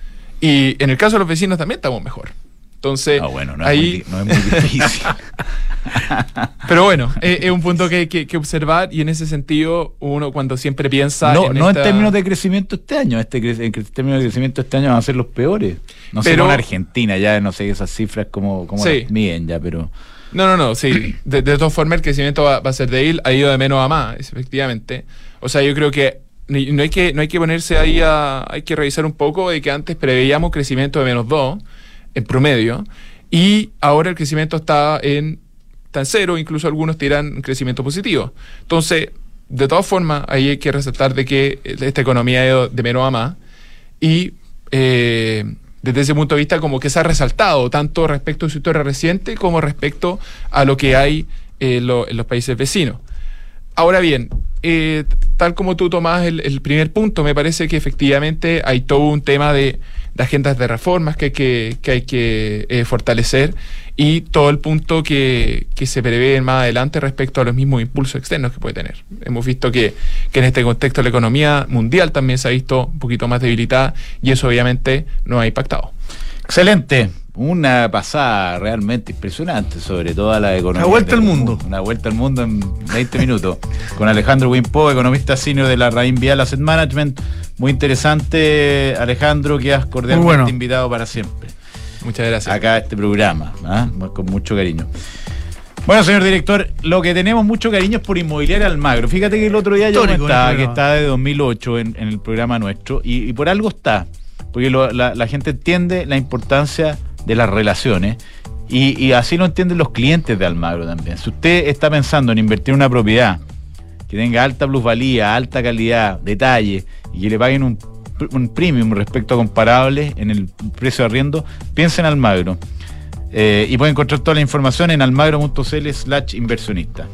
Y en el caso de los vecinos también estamos mejor. Entonces, no, bueno, no ahí... es muy, no es muy difícil. Pero bueno, es, es un punto que hay que, que observar, y en ese sentido uno cuando siempre piensa... No, en no esta... en términos de crecimiento este año, este cre en términos de crecimiento este año van a ser los peores. No sé, pero... con Argentina ya, no sé esas cifras como, como sí. las miden ya, pero... No, no, no, sí. De, de todas formas el crecimiento va, va a ser débil, ha ido de menos a más, efectivamente. O sea, yo creo que no hay que, no hay que ponerse ahí a, hay que revisar un poco de que antes preveíamos crecimiento de menos dos en promedio, y ahora el crecimiento está en, está en cero, incluso algunos tiran un crecimiento positivo. Entonces, de todas formas, ahí hay que resaltar de que esta economía ha ido de menos a más, y eh, desde ese punto de vista como que se ha resaltado tanto respecto a su historia reciente como respecto a lo que hay eh, lo, en los países vecinos. Ahora bien, eh, tal como tú tomás el, el primer punto, me parece que efectivamente hay todo un tema de, de agendas de reformas que hay que, que, hay que eh, fortalecer, y todo el punto que, que se prevé más adelante respecto a los mismos impulsos externos que puede tener. Hemos visto que, que en este contexto la economía mundial también se ha visto un poquito más debilitada, y eso obviamente nos ha impactado. Excelente. Una pasada realmente impresionante sobre toda la economía. Una vuelta al mundo. Una vuelta al mundo en veinte minutos. Con Alejandro Wimpó, economista senior de la Raín Vial Asset Management. Muy interesante, Alejandro, que has cordialmente bueno. invitado para siempre. Muchas gracias. Acá a este programa, ¿eh? Con mucho cariño. Bueno, señor director, lo que tenemos mucho cariño es por Inmobiliaria Almagro. Fíjate que el otro día yo comentaba que está de dos mil ocho en, en el programa nuestro, y, y por algo está. Porque lo, la, la gente entiende la importancia de las relaciones, y, y así lo entienden los clientes de Almagro también. Si usted está pensando en invertir en una propiedad que tenga alta plusvalía, alta calidad, detalle, y que le paguen un, un premium respecto a comparables en el precio de arriendo, piensa en Almagro. Eh, y puede encontrar toda la información en almagro punto cl slash inversionista.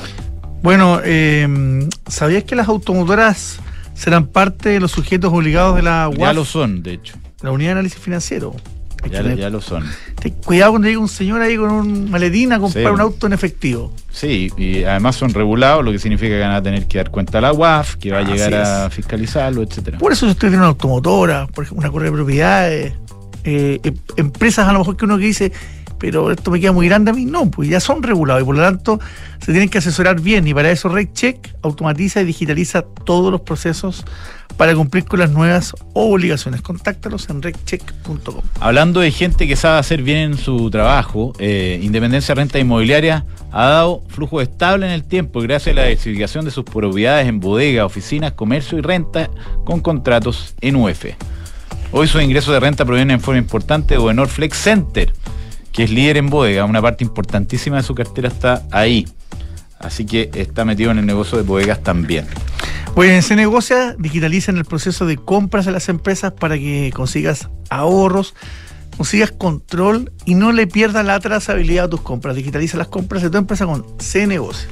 Bueno, eh, ¿sabías que las automotoras serán parte de los sujetos obligados de la U A F? Ya lo son, de hecho. La Unidad de Análisis Financiero. Ya, tener, ya lo son. Ten cuidado cuando llegue un señor ahí con un maletín a comprar sí. un auto en efectivo. Sí, y además son regulados, lo que significa que van a tener que dar cuenta a la U A F, que va a llegar a fiscalizarlo, etcétera. Por eso si usted tiene una automotora, por ejemplo, una correa de propiedades, eh, eh, empresas a lo mejor que uno que dice, pero esto me queda muy grande a mí, no, pues ya son regulados y por lo tanto se tienen que asesorar bien, y para eso RegCheck automatiza y digitaliza todos los procesos para cumplir con las nuevas obligaciones. Contáctalos en regcheck punto com. Hablando de gente que sabe hacer bien su trabajo, eh, Independencia Renta Inmobiliaria ha dado flujo estable en el tiempo gracias a la diversificación de sus propiedades en bodega, oficinas, comercio y renta con contratos en U F. Hoy sus ingresos de renta provienen en forma importante de Odenor Flex Center, que es líder en bodega. Una parte importantísima de su cartera está ahí. Así que está metido en el negocio de bodegas también. Pues en Se Negocia digitalizan el proceso de compras de las empresas para que consigas ahorros, consigas control y no le pierdas la trazabilidad a tus compras. Digitaliza las compras de tu empresa con Se Negocia.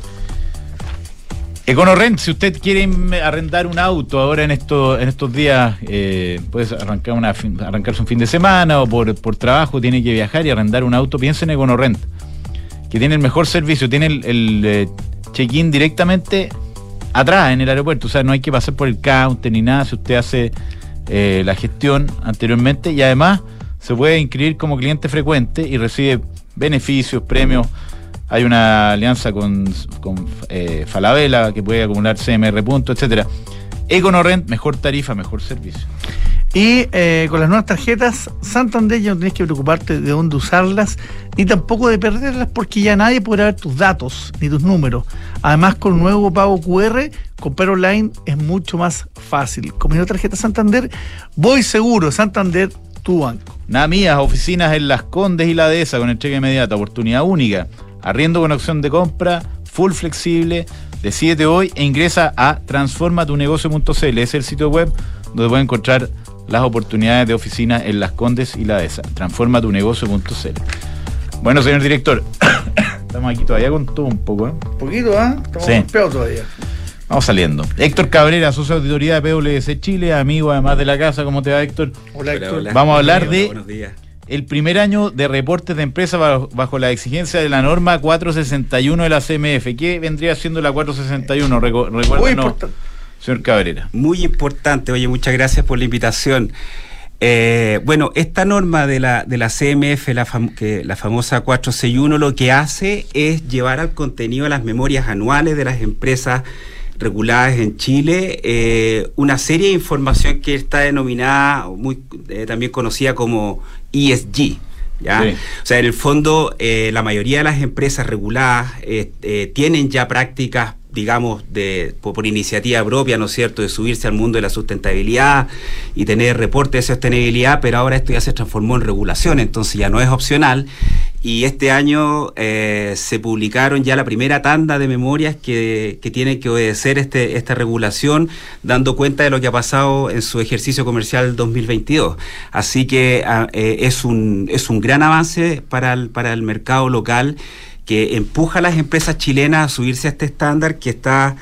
EconoRent, si usted quiere arrendar un auto ahora en estos en estos días, eh, puedes arrancar una arrancarse un fin de semana o por, por trabajo, tiene que viajar y arrendar un auto, piensa en EconoRent, que tiene el mejor servicio, tiene el, el eh, check-in directamente atrás en el aeropuerto, o sea, no hay que pasar por el counter ni nada si usted hace eh, la gestión anteriormente, y además se puede inscribir como cliente frecuente y recibe beneficios, premios. Hay una alianza con, con eh, Falabella que puede acumular C M R puntos, etcétera. EconoRent, mejor tarifa, mejor servicio. Y eh, con las nuevas tarjetas Santander ya no tienes que preocuparte de dónde usarlas, ni tampoco de perderlas, porque ya nadie podrá ver tus datos ni tus números. Además, con un nuevo pago Q R, comprar online es mucho más fácil. Con mi nueva tarjeta Santander, voy seguro. Santander, tu banco. Nada mías, oficinas en Las Condes y la Dehesa con entrega inmediata, oportunidad única. Arriendo con opción de compra, full flexible. Decídete hoy e ingresa a transforma tu negocio punto c l. Es el sitio web donde puedes encontrar las oportunidades de oficina en Las Condes y la Dehesa. transforma tu negocio punto c l. Bueno, señor director, estamos aquí todavía con todo un poco, ¿eh? Un poquito, ¿ah? ¿eh? Estamos sí. golpeados todavía. Vamos saliendo. Héctor Cabrera, socio de auditoría de P W C Chile, amigo además de la casa. ¿Cómo te va, Héctor? Hola, Héctor. Hola, hola. Vamos a hablar Hola, de buenos días. El primer año de reportes de empresas bajo, bajo la exigencia de la norma cuatrocientos sesenta y uno de la C M F. ¿Qué vendría siendo la cuatrocientos sesenta y uno? Recuérdanos, señor Cabrera. Muy importante. Oye, muchas gracias por la invitación. Eh, bueno, esta norma de la, de la C M F, la, fam que, la famosa cuatrocientos sesenta y uno, lo que hace es llevar al contenido de las memorias anuales de las empresas reguladas en Chile eh, una serie de información que está denominada, muy eh, también conocida como E S G. ¿Ya? Sí. O sea, en el fondo, eh, la mayoría de las empresas reguladas eh, eh, tienen ya prácticas digamos, de, por, por iniciativa propia, ¿no es cierto?, de subirse al mundo de la sustentabilidad y tener reporte de sostenibilidad, pero ahora esto ya se transformó en regulación, entonces ya no es opcional. Y este año eh, se publicaron ya la primera tanda de memorias que, que tienen que obedecer este, esta regulación, dando cuenta de lo que ha pasado en su ejercicio comercial dos mil veintidós. Así que eh, es un es un gran avance para el, para el mercado local, que empuja a las empresas chilenas a subirse a este estándar que está,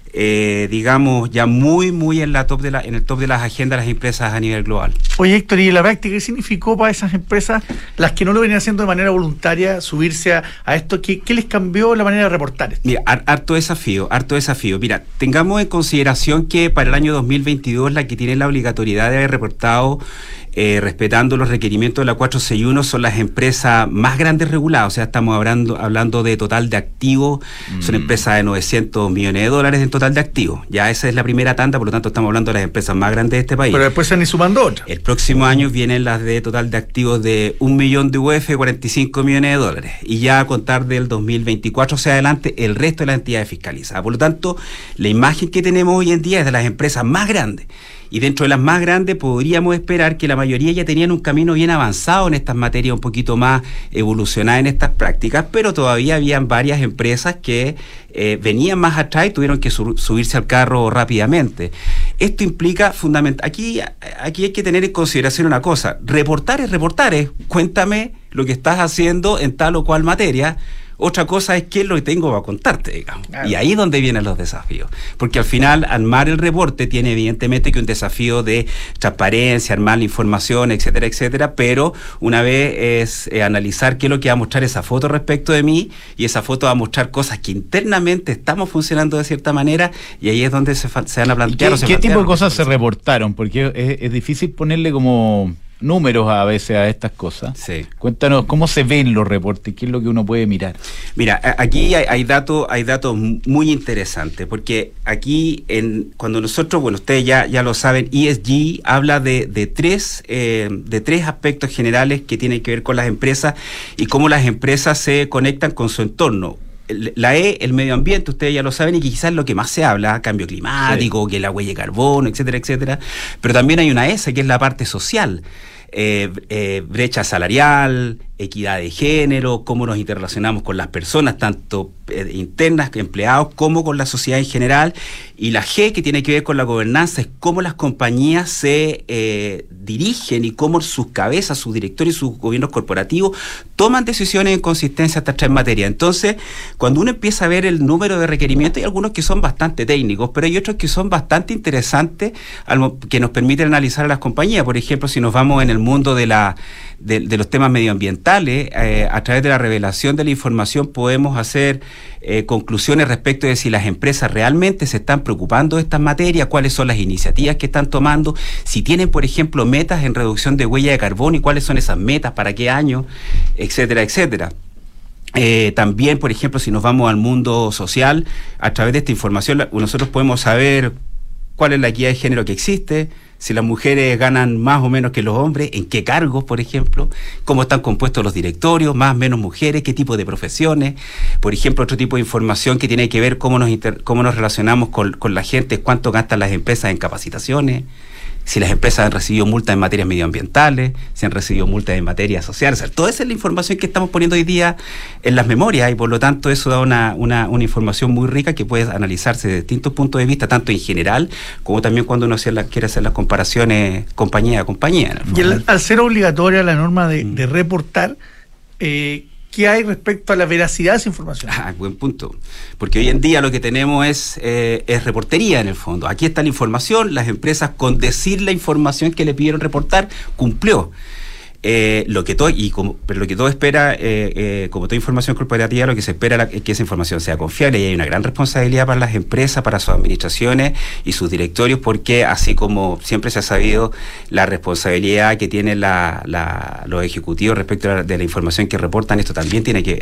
eh, digamos, ya muy, muy en la top de la, en el top de las agendas de las empresas a nivel global. Oye, Héctor, ¿y la práctica qué significó para esas empresas, las que no lo venían haciendo de manera voluntaria, subirse a, a esto? ¿Qué, ¿Qué les cambió la manera de reportar esto? Mira, harto desafío, harto desafío. Mira, tengamos en consideración que para el año dos mil veintidós la que tiene la obligatoriedad de haber reportado Eh, respetando los requerimientos de la cuatro seis uno son las empresas más grandes reguladas, o sea, estamos hablando, hablando de total de activos, mm. son empresas de novecientos millones de dólares en total de activos, ya esa es la primera tanda, por lo tanto estamos hablando de las empresas más grandes de este país. Pero después se han ido sumando otras. El próximo año vienen las de total de activos de un millón de U F, cuarenta y cinco millones de dólares, y ya a contar del dos mil veinticuatro hacia adelante el resto de las entidades fiscalizadas. Por lo tanto, la imagen que tenemos hoy en día es de las empresas más grandes. Y dentro de las más grandes podríamos esperar que la mayoría ya tenían un camino bien avanzado en estas materias, un poquito más evolucionadas en estas prácticas, pero todavía habían varias empresas que eh, venían más atrás y tuvieron que su- subirse al carro rápidamente. Esto implica fundamental. Aquí, aquí hay que tener en consideración una cosa: reportar es reportar, es cuéntame lo que estás haciendo en tal o cual materia. Otra cosa es qué es lo que tengo para contarte, digamos. Claro. Y ahí es donde vienen los desafíos. Porque al final, armar el reporte tiene evidentemente que un desafío de transparencia, armar la información, etcétera, etcétera, pero una vez es eh, analizar qué es lo que va a mostrar esa foto respecto de mí, y esa foto va a mostrar cosas que internamente estamos funcionando de cierta manera, y ahí es donde se, fa- se van a plantear. ¿Qué, ¿qué tipo de cosas se reportaron? Porque es, es difícil ponerle como números a veces a estas cosas. Sí. Cuéntanos cómo se ven los reportes, qué es lo que uno puede mirar. Mira, aquí hay, hay datos, hay datos muy interesantes, porque aquí en cuando nosotros, bueno, ustedes ya, ya lo saben, E S G habla de, de tres eh, de tres aspectos generales que tienen que ver con las empresas y cómo las empresas se conectan con su entorno. La E, el medio ambiente, ustedes ya lo saben, y que quizás es lo que más se habla, cambio climático, sí, que la huella de carbono, etcétera, etcétera. Pero también hay una S, que es la parte social. Eh, eh, brecha salarial, equidad de género, cómo nos interrelacionamos con las personas, tanto eh, internas, empleados, como con la sociedad en general. Y la G, que tiene que ver con la gobernanza, es cómo las compañías se eh, dirigen y cómo sus cabezas, sus directorios y sus gobiernos corporativos toman decisiones en consistencia a estas tres materias. Entonces, cuando uno empieza a ver el número de requerimientos, hay algunos que son bastante técnicos, pero hay otros que son bastante interesantes, que nos permiten analizar a las compañías. Por ejemplo, si nos vamos en el mundo de la de, de los temas medioambientales, eh, a través de la revelación de la información podemos hacer eh, conclusiones respecto de si las empresas realmente se están preocupando de estas materias, cuáles son las iniciativas que están tomando, si tienen, por ejemplo, metas en reducción de huella de carbono y cuáles son esas metas, para qué año, etcétera, etcétera. Eh, también, por ejemplo, si nos vamos al mundo social, a través de esta información nosotros podemos saber cuál es la equidad de género que existe, si las mujeres ganan más o menos que los hombres, en qué cargos, por ejemplo, cómo están compuestos los directorios, más o menos mujeres, qué tipo de profesiones. Por ejemplo, otro tipo de información que tiene que ver cómo nos, inter- cómo nos relacionamos con, con la gente, cuánto gastan las empresas en capacitaciones, si las empresas han recibido multas en materias medioambientales, si han recibido multas en materias sociales. O sea, toda esa es la información que estamos poniendo hoy día en las memorias, y por lo tanto eso da una, una, una información muy rica que puede analizarse de distintos puntos de vista, tanto en general como también cuando uno hace la, quiere hacer las comparaciones compañía a compañía. Y el, al ser obligatoria la norma de, mm. de reportar, eh, ¿qué hay respecto a la veracidad de esa información? Ah, buen punto. Porque hoy en día lo que tenemos es, eh, es reportería en el fondo. Aquí está la información, las empresas con decir la información que le pidieron reportar, cumplió. Eh, lo que todo y como pero lo que todo espera eh, eh, como toda información corporativa, lo que se espera es que esa información sea confiable, y hay una gran responsabilidad para las empresas, para sus administraciones y sus directorios, porque así como siempre se ha sabido la responsabilidad que tienen la, la, los ejecutivos respecto a la, de la información que reportan, esto también tiene que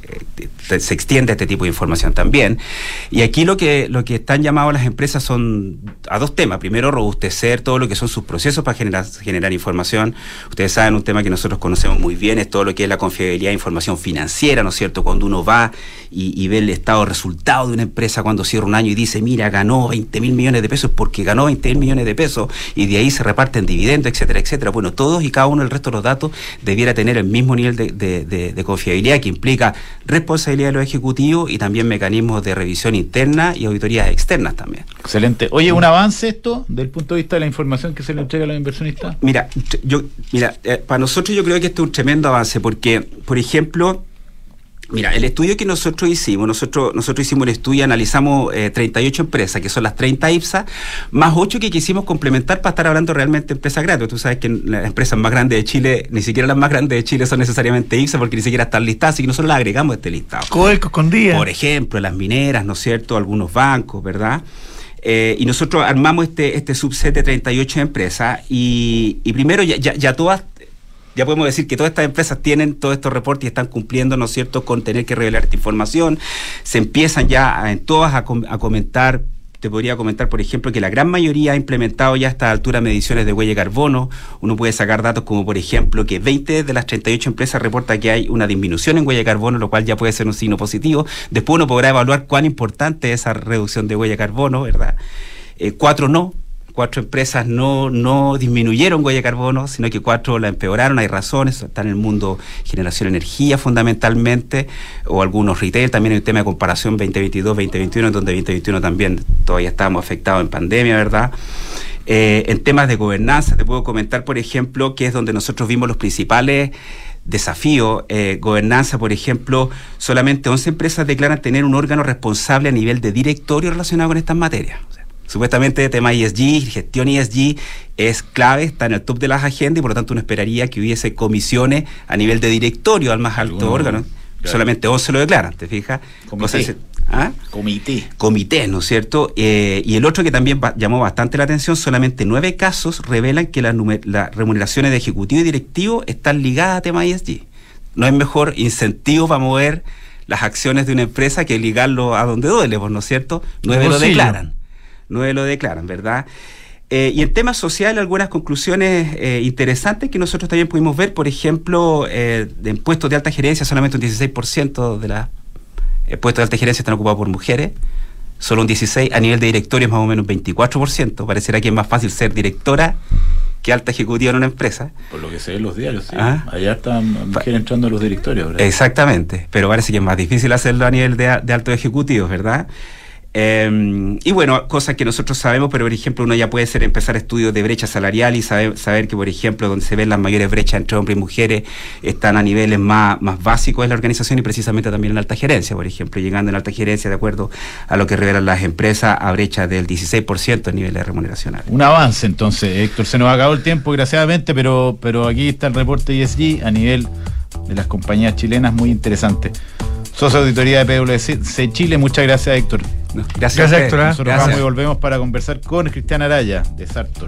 eh, se extiende a este tipo de información también. Y aquí lo que lo que están llamados las empresas son a dos temas. Primero, robustecer todo lo que son sus procesos para generar generar información. Ustedes saben, un tema tema que nosotros conocemos muy bien, es todo lo que es la confiabilidad de información financiera, ¿no es cierto? Cuando uno va y, y ve el estado de resultado de una empresa cuando cierra un año y dice, mira, ganó veinte mil millones de pesos porque ganó veinte mil millones de pesos y de ahí se reparten dividendos, etcétera, etcétera. Bueno, todos y cada uno del resto de los datos debiera tener el mismo nivel de, de, de, de confiabilidad, que implica responsabilidad de los ejecutivos y también mecanismos de revisión interna y auditorías externas también. Excelente. Oye, ¿un avance esto desde el punto de vista de la información que se le entrega a los inversionistas? Mira, yo, mira, eh, para nosotros yo creo que esto es un tremendo avance porque, por ejemplo, mira, el estudio que nosotros hicimos, nosotros nosotros hicimos el estudio, analizamos eh, treinta y ocho empresas, que son las treinta I P S A, más ocho que quisimos complementar para estar hablando realmente de empresas grandes. Tú sabes que las empresas más grandes de Chile, ni siquiera las más grandes de Chile son necesariamente I P S A, porque ni siquiera están listadas, así que nosotros las agregamos a este listado. Codelco, Escondida. Por ejemplo, las mineras, ¿no es cierto?, algunos bancos, ¿verdad?, Eh, y nosotros armamos este este subset de treinta y ocho empresas y, y primero ya, ya, ya todas, ya podemos decir que todas estas empresas tienen todos estos reportes y están cumpliendo, ¿no es cierto?, con tener que revelar esta información. Se empiezan ya a, en todas a, com- a comentar. Te podría comentar, por ejemplo, que la gran mayoría ha implementado ya a esta altura mediciones de huella de carbono. Uno puede sacar datos como, por ejemplo, que veinte de las treinta y ocho empresas reportan que hay una disminución en huella de carbono, lo cual ya puede ser un signo positivo. Después uno podrá evaluar cuán importante es esa reducción de huella de carbono, ¿verdad? Eh, cuatro no. Cuatro empresas no, no disminuyeron huella de carbono, sino que cuatro la empeoraron. Hay razones, está en el mundo generación de energía fundamentalmente, o algunos retail. También hay un tema de comparación veinte veintidós veinte veintiuno, en donde veinte veintiuno también todavía estábamos afectados en pandemia, ¿verdad? Eh, en temas de gobernanza, te puedo comentar, por ejemplo, que es donde nosotros vimos los principales desafíos. Eh, gobernanza, por ejemplo, solamente once empresas declaran tener un órgano responsable a nivel de directorio relacionado con estas materias. O sea, supuestamente el tema E S G, gestión E S G es clave, está en el top de las agendas y por lo tanto uno esperaría que hubiese comisiones a nivel de directorio al más alto Alguno, órgano. Claro. Solamente once lo declaran, ¿te fijas? Comité. ¿Ah? Comité. Comité, ¿no es cierto? Eh, y el otro que también ba- llamó bastante la atención, solamente nueve casos revelan que las la remuneraciones de ejecutivo y directivo están ligadas a temas E S G. No es mejor incentivo para mover las acciones de una empresa que ligarlo a donde duele, ¿no es cierto? Nueve lo declaran. Nueve lo declaran, ¿verdad? Eh, y en temas sociales, algunas conclusiones eh, interesantes que nosotros también pudimos ver, por ejemplo, eh, de puestos de alta gerencia, solamente un dieciséis por ciento de los eh, puestos de alta gerencia están ocupados por mujeres, solo un dieciséis por ciento, a nivel de directorio es más o menos un veinticuatro por ciento, parecerá que es más fácil ser directora que alta ejecutiva en una empresa. Por lo que se ve en los diarios, sí. ¿Ah? Allá están mujeres entrando a los directorios, ¿verdad? Exactamente, pero parece que es más difícil hacerlo a nivel de, de altos ejecutivos, ¿verdad? Eh, y bueno, cosas que nosotros sabemos, pero por ejemplo uno ya puede ser empezar estudios de brecha salarial y saber, saber que por ejemplo donde se ven las mayores brechas entre hombres y mujeres están a niveles más, más básicos de la organización y precisamente también en la alta gerencia, por ejemplo, llegando en la alta gerencia de acuerdo a lo que revelan las empresas a brecha del dieciséis por ciento en niveles remuneracionales. Un avance entonces, Héctor, se nos acabó el tiempo desgraciadamente, pero, pero aquí está el reporte E S G a nivel de las compañías chilenas, muy interesante. Socio de Auditoría de P W C Chile, muchas gracias, Héctor. No, gracias, gracias Héctor. ¿eh? Nosotros Gracias. vamos y volvemos para conversar con Cristian Araya, de Sartor.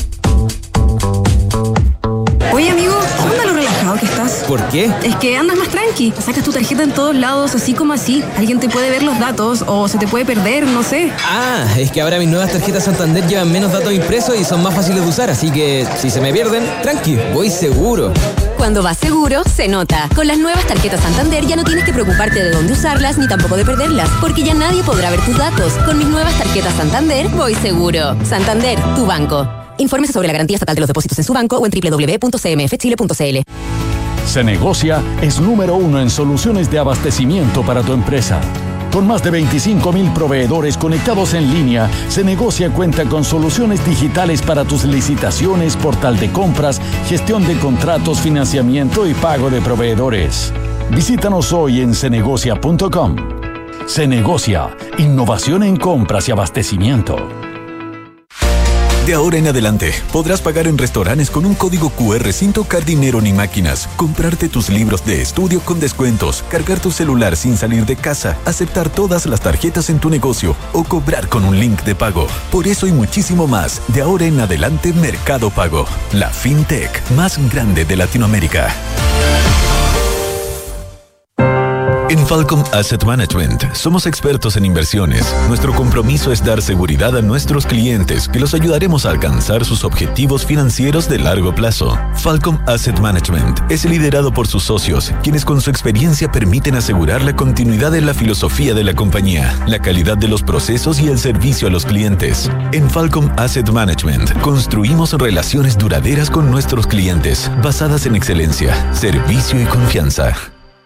Oye, amigo, ¿qué onda lo relajado que estás? ¿Por qué? Es que andas más tranqui, sacas tu tarjeta en todos lados, así como así. Alguien te puede ver los datos o se te puede perder, no sé. Ah, es que ahora mis nuevas tarjetas Santander llevan menos datos impresos y son más fáciles de usar, así que si se me pierden, tranqui, voy seguro. Cuando vas seguro, se nota. Con las nuevas tarjetas Santander ya no tienes que preocuparte de dónde usarlas ni tampoco de perderlas, porque ya nadie podrá ver tus datos. Con mis nuevas tarjetas Santander, voy seguro. Santander, tu banco. Infórmese sobre la garantía estatal de los depósitos en su banco o en doble u doble u doble u punto c m f chile punto c l. Cenegocia es número uno en soluciones de abastecimiento para tu empresa. Con más de veinticinco mil proveedores conectados en línea, Cenegocia cuenta con soluciones digitales para tus licitaciones, portal de compras, gestión de contratos, financiamiento y pago de proveedores. Visítanos hoy en cenegocia punto com. Cenegocia, innovación en compras y abastecimiento. De ahora en adelante, podrás pagar en restaurantes con un código cu erre sin tocar dinero ni máquinas, comprarte tus libros de estudio con descuentos, cargar tu celular sin salir de casa, aceptar todas las tarjetas en tu negocio o cobrar con un link de pago. Por eso y muchísimo más, de ahora en adelante Mercado Pago, la fintech más grande de Latinoamérica. En Falcom Asset Management somos expertos en inversiones. Nuestro compromiso es dar seguridad a nuestros clientes, que los ayudaremos a alcanzar sus objetivos financieros de largo plazo. Falcom Asset Management es liderado por sus socios, quienes con su experiencia permiten asegurar la continuidad de la filosofía de la compañía, la calidad de los procesos y el servicio a los clientes. En Falcom Asset Management construimos relaciones duraderas con nuestros clientes, basadas en excelencia, servicio y confianza.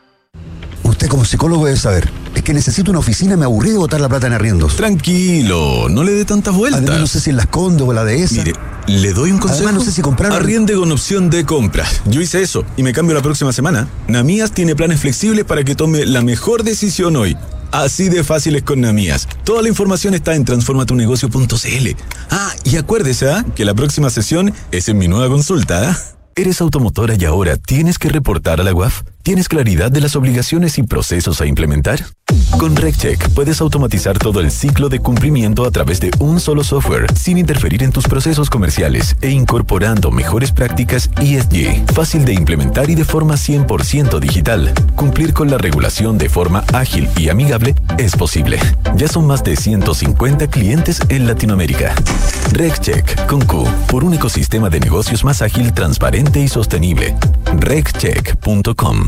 Usted como psicólogo debe saber. Es que necesito una oficina, me aburrí de botar la plata en arriendos. Tranquilo, no le dé tantas vueltas. Además no sé si en las Condes o la de esa. Mire, ¿le doy un consejo? Además no sé si comprar... Arriende con opción de compra. Yo hice eso y me cambio la próxima semana. Namías tiene planes flexibles para que tome la mejor decisión hoy. Así de fácil es con Namías. Toda la información está en transforma tu negocio punto c l. Ah, y acuérdese, ¿eh? que la próxima sesión es en mi nueva consulta, ¿eh? ¿Eres automotora y ahora tienes que reportar a la U A F? ¿Tienes claridad de las obligaciones y procesos a implementar? Con RegCheck puedes automatizar todo el ciclo de cumplimiento a través de un solo software, sin interferir en tus procesos comerciales e incorporando mejores prácticas E S G. Fácil de implementar y de forma cien por ciento digital. Cumplir con la regulación de forma ágil y amigable es posible. Ya son más de ciento cincuenta clientes en Latinoamérica. RegCheck con Q, por un ecosistema de negocios más ágil, transparente y sostenible. regcheck punto com.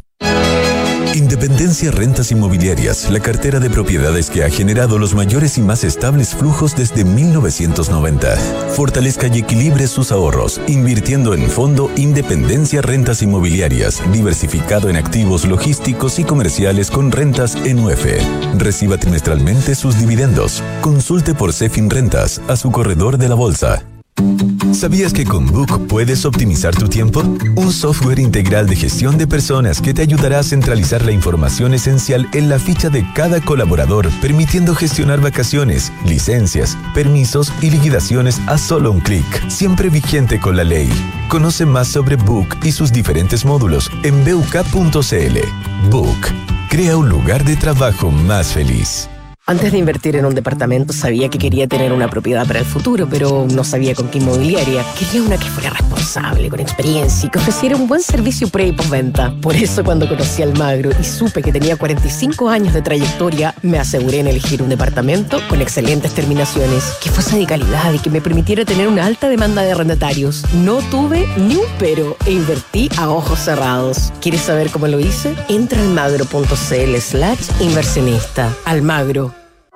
Independencia Rentas Inmobiliarias, la cartera de propiedades que ha generado los mayores y más estables flujos desde mil novecientos noventa. Fortalezca y equilibre sus ahorros, invirtiendo en Fondo Independencia Rentas Inmobiliarias, diversificado en activos logísticos y comerciales con rentas en U F. Reciba trimestralmente sus dividendos. Consulte por Cefin Rentas a su corredor de la bolsa. ¿Sabías que con Book puedes optimizar tu tiempo? Un software integral de gestión de personas que te ayudará a centralizar la información esencial en la ficha de cada colaborador, permitiendo gestionar vacaciones, licencias, permisos y liquidaciones a solo un clic, siempre vigente con la ley. Conoce más sobre Book y sus diferentes módulos en b u k punto c l. Book. Crea un lugar de trabajo más feliz. Antes de invertir en un departamento sabía que quería tener una propiedad para el futuro, pero no sabía con qué inmobiliaria. Quería una que fuera responsable, con experiencia y que ofreciera un buen servicio pre y postventa. Por eso cuando conocí a Almagro y supe que tenía cuarenta y cinco años de trayectoria, me aseguré en elegir un departamento con excelentes terminaciones, que fuese de calidad y que me permitiera tener una alta demanda de arrendatarios. No tuve ni un pero e invertí a ojos cerrados. ¿Quieres saber cómo lo hice? Entra a almagro punto c l slash inversionista. Almagro.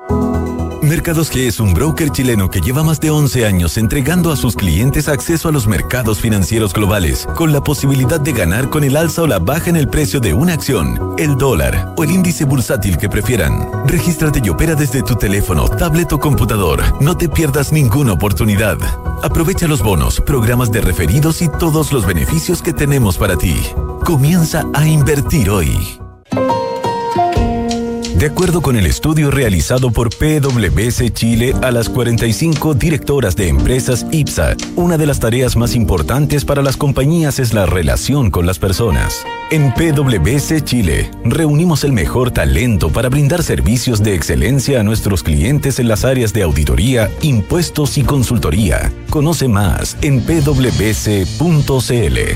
Mercados G es un broker chileno que lleva más de once años entregando a sus clientes acceso a los mercados financieros globales, con la posibilidad de ganar con el alza o la baja en el precio de una acción, el dólar o el índice bursátil que prefieran. Regístrate y opera desde tu teléfono, tablet o computador. No te pierdas ninguna oportunidad. Aprovecha los bonos, programas de referidos y todos los beneficios que tenemos para ti. Comienza a invertir hoy. De acuerdo con el estudio realizado por P W C Chile a las cuarenta y cinco directoras de empresas I P S A, una de las tareas más importantes para las compañías es la relación con las personas. En P W C Chile, reunimos el mejor talento para brindar servicios de excelencia a nuestros clientes en las áreas de auditoría, impuestos y consultoría. Conoce más en p w c punto c l.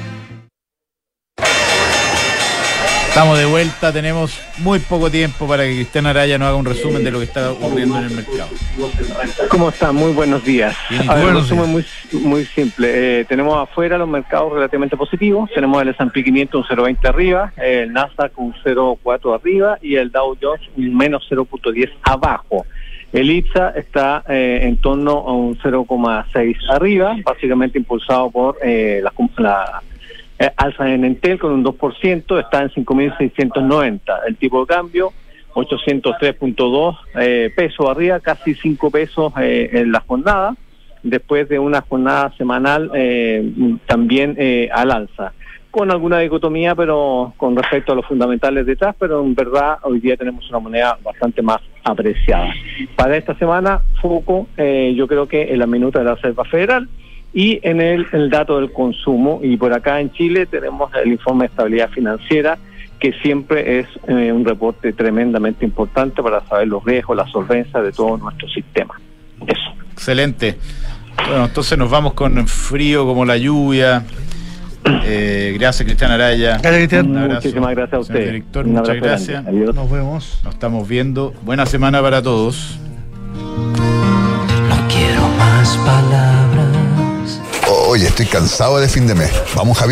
Estamos de vuelta, tenemos muy poco tiempo para que Cristian Araya nos haga un resumen de lo que está ocurriendo en el mercado. ¿Cómo están? Muy buenos días. Bien, a ver, un buenos resumen muy, muy simple. Eh, tenemos afuera los mercados relativamente positivos. Tenemos el S and P quinientos un cero punto veinte arriba, el Nasdaq un cero punto cuatro arriba y el Dow Jones un menos cero punto diez abajo. El I P S A está eh, en torno a un cero coma seis arriba, básicamente impulsado por eh, la... la Eh, alza en Entel con un dos por ciento, está en cinco mil seiscientos noventa. El tipo de cambio, ochocientos tres punto dos eh, pesos arriba, casi cinco pesos eh, en la jornada, después de una jornada semanal eh, también eh, al alza, con alguna dicotomía pero con respecto a los fundamentales detrás, pero en verdad hoy día tenemos una moneda bastante más apreciada. Para esta semana, foco, eh, yo creo que en la minuta de la Reserva Federal, y en el, el dato del consumo, y por acá en Chile tenemos el informe de estabilidad financiera, que siempre es eh, un reporte tremendamente importante para saber los riesgos, la solvencia de todo nuestro sistema. Eso. Excelente. Bueno, entonces nos vamos con frío como la lluvia, Eh, gracias, Cristian Araya. Gracias, Cristian. Un abrazo. Muchísimas gracias a usted. Señor director, Un muchas abrazo gracias. grande. Adiós. Nos vemos. Nos estamos viendo. Buena semana para todos. No quiero más palabras. Oye, estoy cansado de fin de mes. Vamos, Javier.